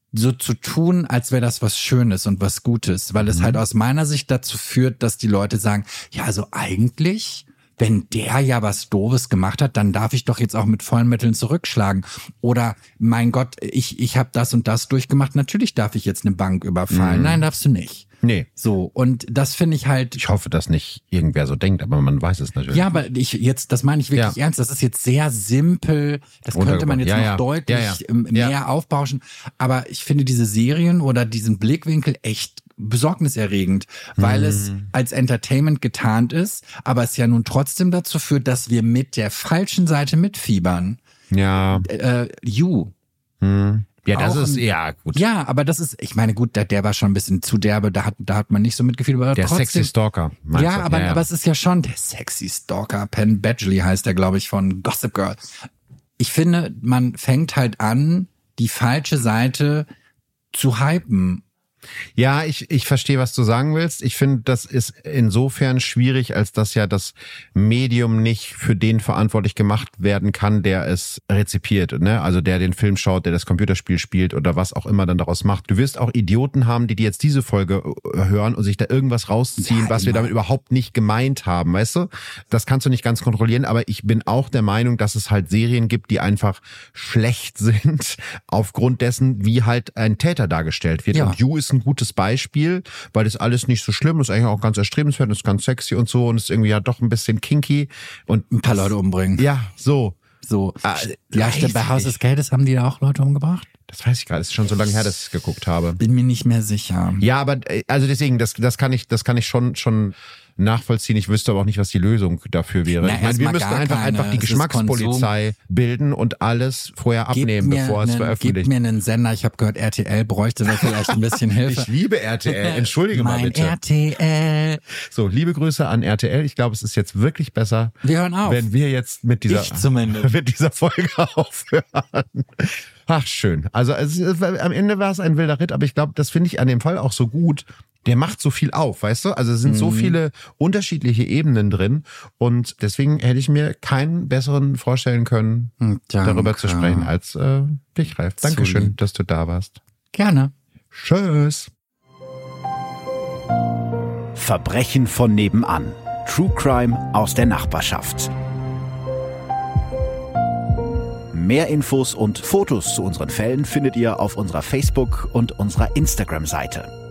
so zu tun, als wäre das was Schönes und was Gutes, weil es halt aus meiner Sicht dazu führt, dass die Leute sagen, ja, also eigentlich, wenn der ja was Doofes gemacht hat, dann darf ich doch jetzt auch mit vollen Mitteln zurückschlagen. Oder, mein Gott, ich habe das und das durchgemacht, natürlich darf ich jetzt eine Bank überfallen. Nein, darfst du nicht. Nee. So, und das finde ich halt. Ich hoffe, dass nicht irgendwer so denkt, aber man weiß es natürlich. Ja, aber das meine ich wirklich ernst. Das ist jetzt sehr simpel. Das könnte man jetzt noch deutlich mehr aufbauschen. Aber ich finde diese Serien oder diesen Blickwinkel echt besorgniserregend, weil es als Entertainment getarnt ist, aber es ja nun trotzdem dazu führt, dass wir mit der falschen Seite mitfiebern. Ja. Ja, das ist, ja, gut. Ja, aber das ist, ich meine, gut, der war schon ein bisschen zu derbe, da hat man nicht so mitgefühlt. Aber der trotzdem, sexy Stalker. Ja, aber es ist ja schon der sexy Stalker. Penn Badgley heißt der, glaube ich, von Gossip Girl. Ich finde, man fängt halt an, die falsche Seite zu hypen. Ja, ich verstehe, was du sagen willst. Ich finde, das ist insofern schwierig, als dass ja das Medium nicht für den verantwortlich gemacht werden kann, der es rezipiert, ne? Also der den Film schaut, der das Computerspiel spielt oder was auch immer dann daraus macht. Du wirst auch Idioten haben, die jetzt diese Folge hören und sich da irgendwas rausziehen, was wir damit überhaupt nicht gemeint haben, weißt du? Das kannst du nicht ganz kontrollieren, aber ich bin auch der Meinung, dass es halt Serien gibt, die einfach schlecht sind aufgrund dessen, wie halt ein Täter dargestellt wird. Ja. Und You ist ein gutes Beispiel, weil das alles nicht so schlimm ist, eigentlich auch ganz erstrebenswert, ist ganz sexy und so und ist irgendwie ja doch ein bisschen kinky und ein paar Leute umbringen. Ja, so. Ja, stimmt, bei Haus des Geldes haben die da auch Leute umgebracht? Das weiß ich gerade, es ist schon so lange her, dass ich geguckt habe. Bin mir nicht mehr sicher. Ja, aber also deswegen, das kann ich schon nachvollziehen. Ich wüsste aber auch nicht, was die Lösung dafür wäre. Na, ich meine, wir müssen einfach die Geschmackspolizei bilden und alles vorher abnehmen, bevor es veröffentlicht. Gib mir einen Sender, ich habe gehört, RTL bräuchte da vielleicht ein bisschen Hilfe. Ich liebe RTL, entschuldige mal bitte. RTL. So, liebe Grüße an RTL. Ich glaube, es ist jetzt wirklich besser, wir hören auf. Wenn wir jetzt mit dieser Folge aufhören. Ach, schön. Also am Ende war es ein wilder Ritt, aber ich glaube, das finde ich an dem Fall auch so gut. Der macht so viel auf, weißt du? Also es sind so viele unterschiedliche Ebenen drin und deswegen hätte ich mir keinen besseren vorstellen können, darüber zu sprechen als dich, Ralf. Dankeschön, dass du da warst. Gerne. Tschüss. Verbrechen von nebenan. True Crime aus der Nachbarschaft. Mehr Infos und Fotos zu unseren Fällen findet ihr auf unserer Facebook- und unserer Instagram-Seite.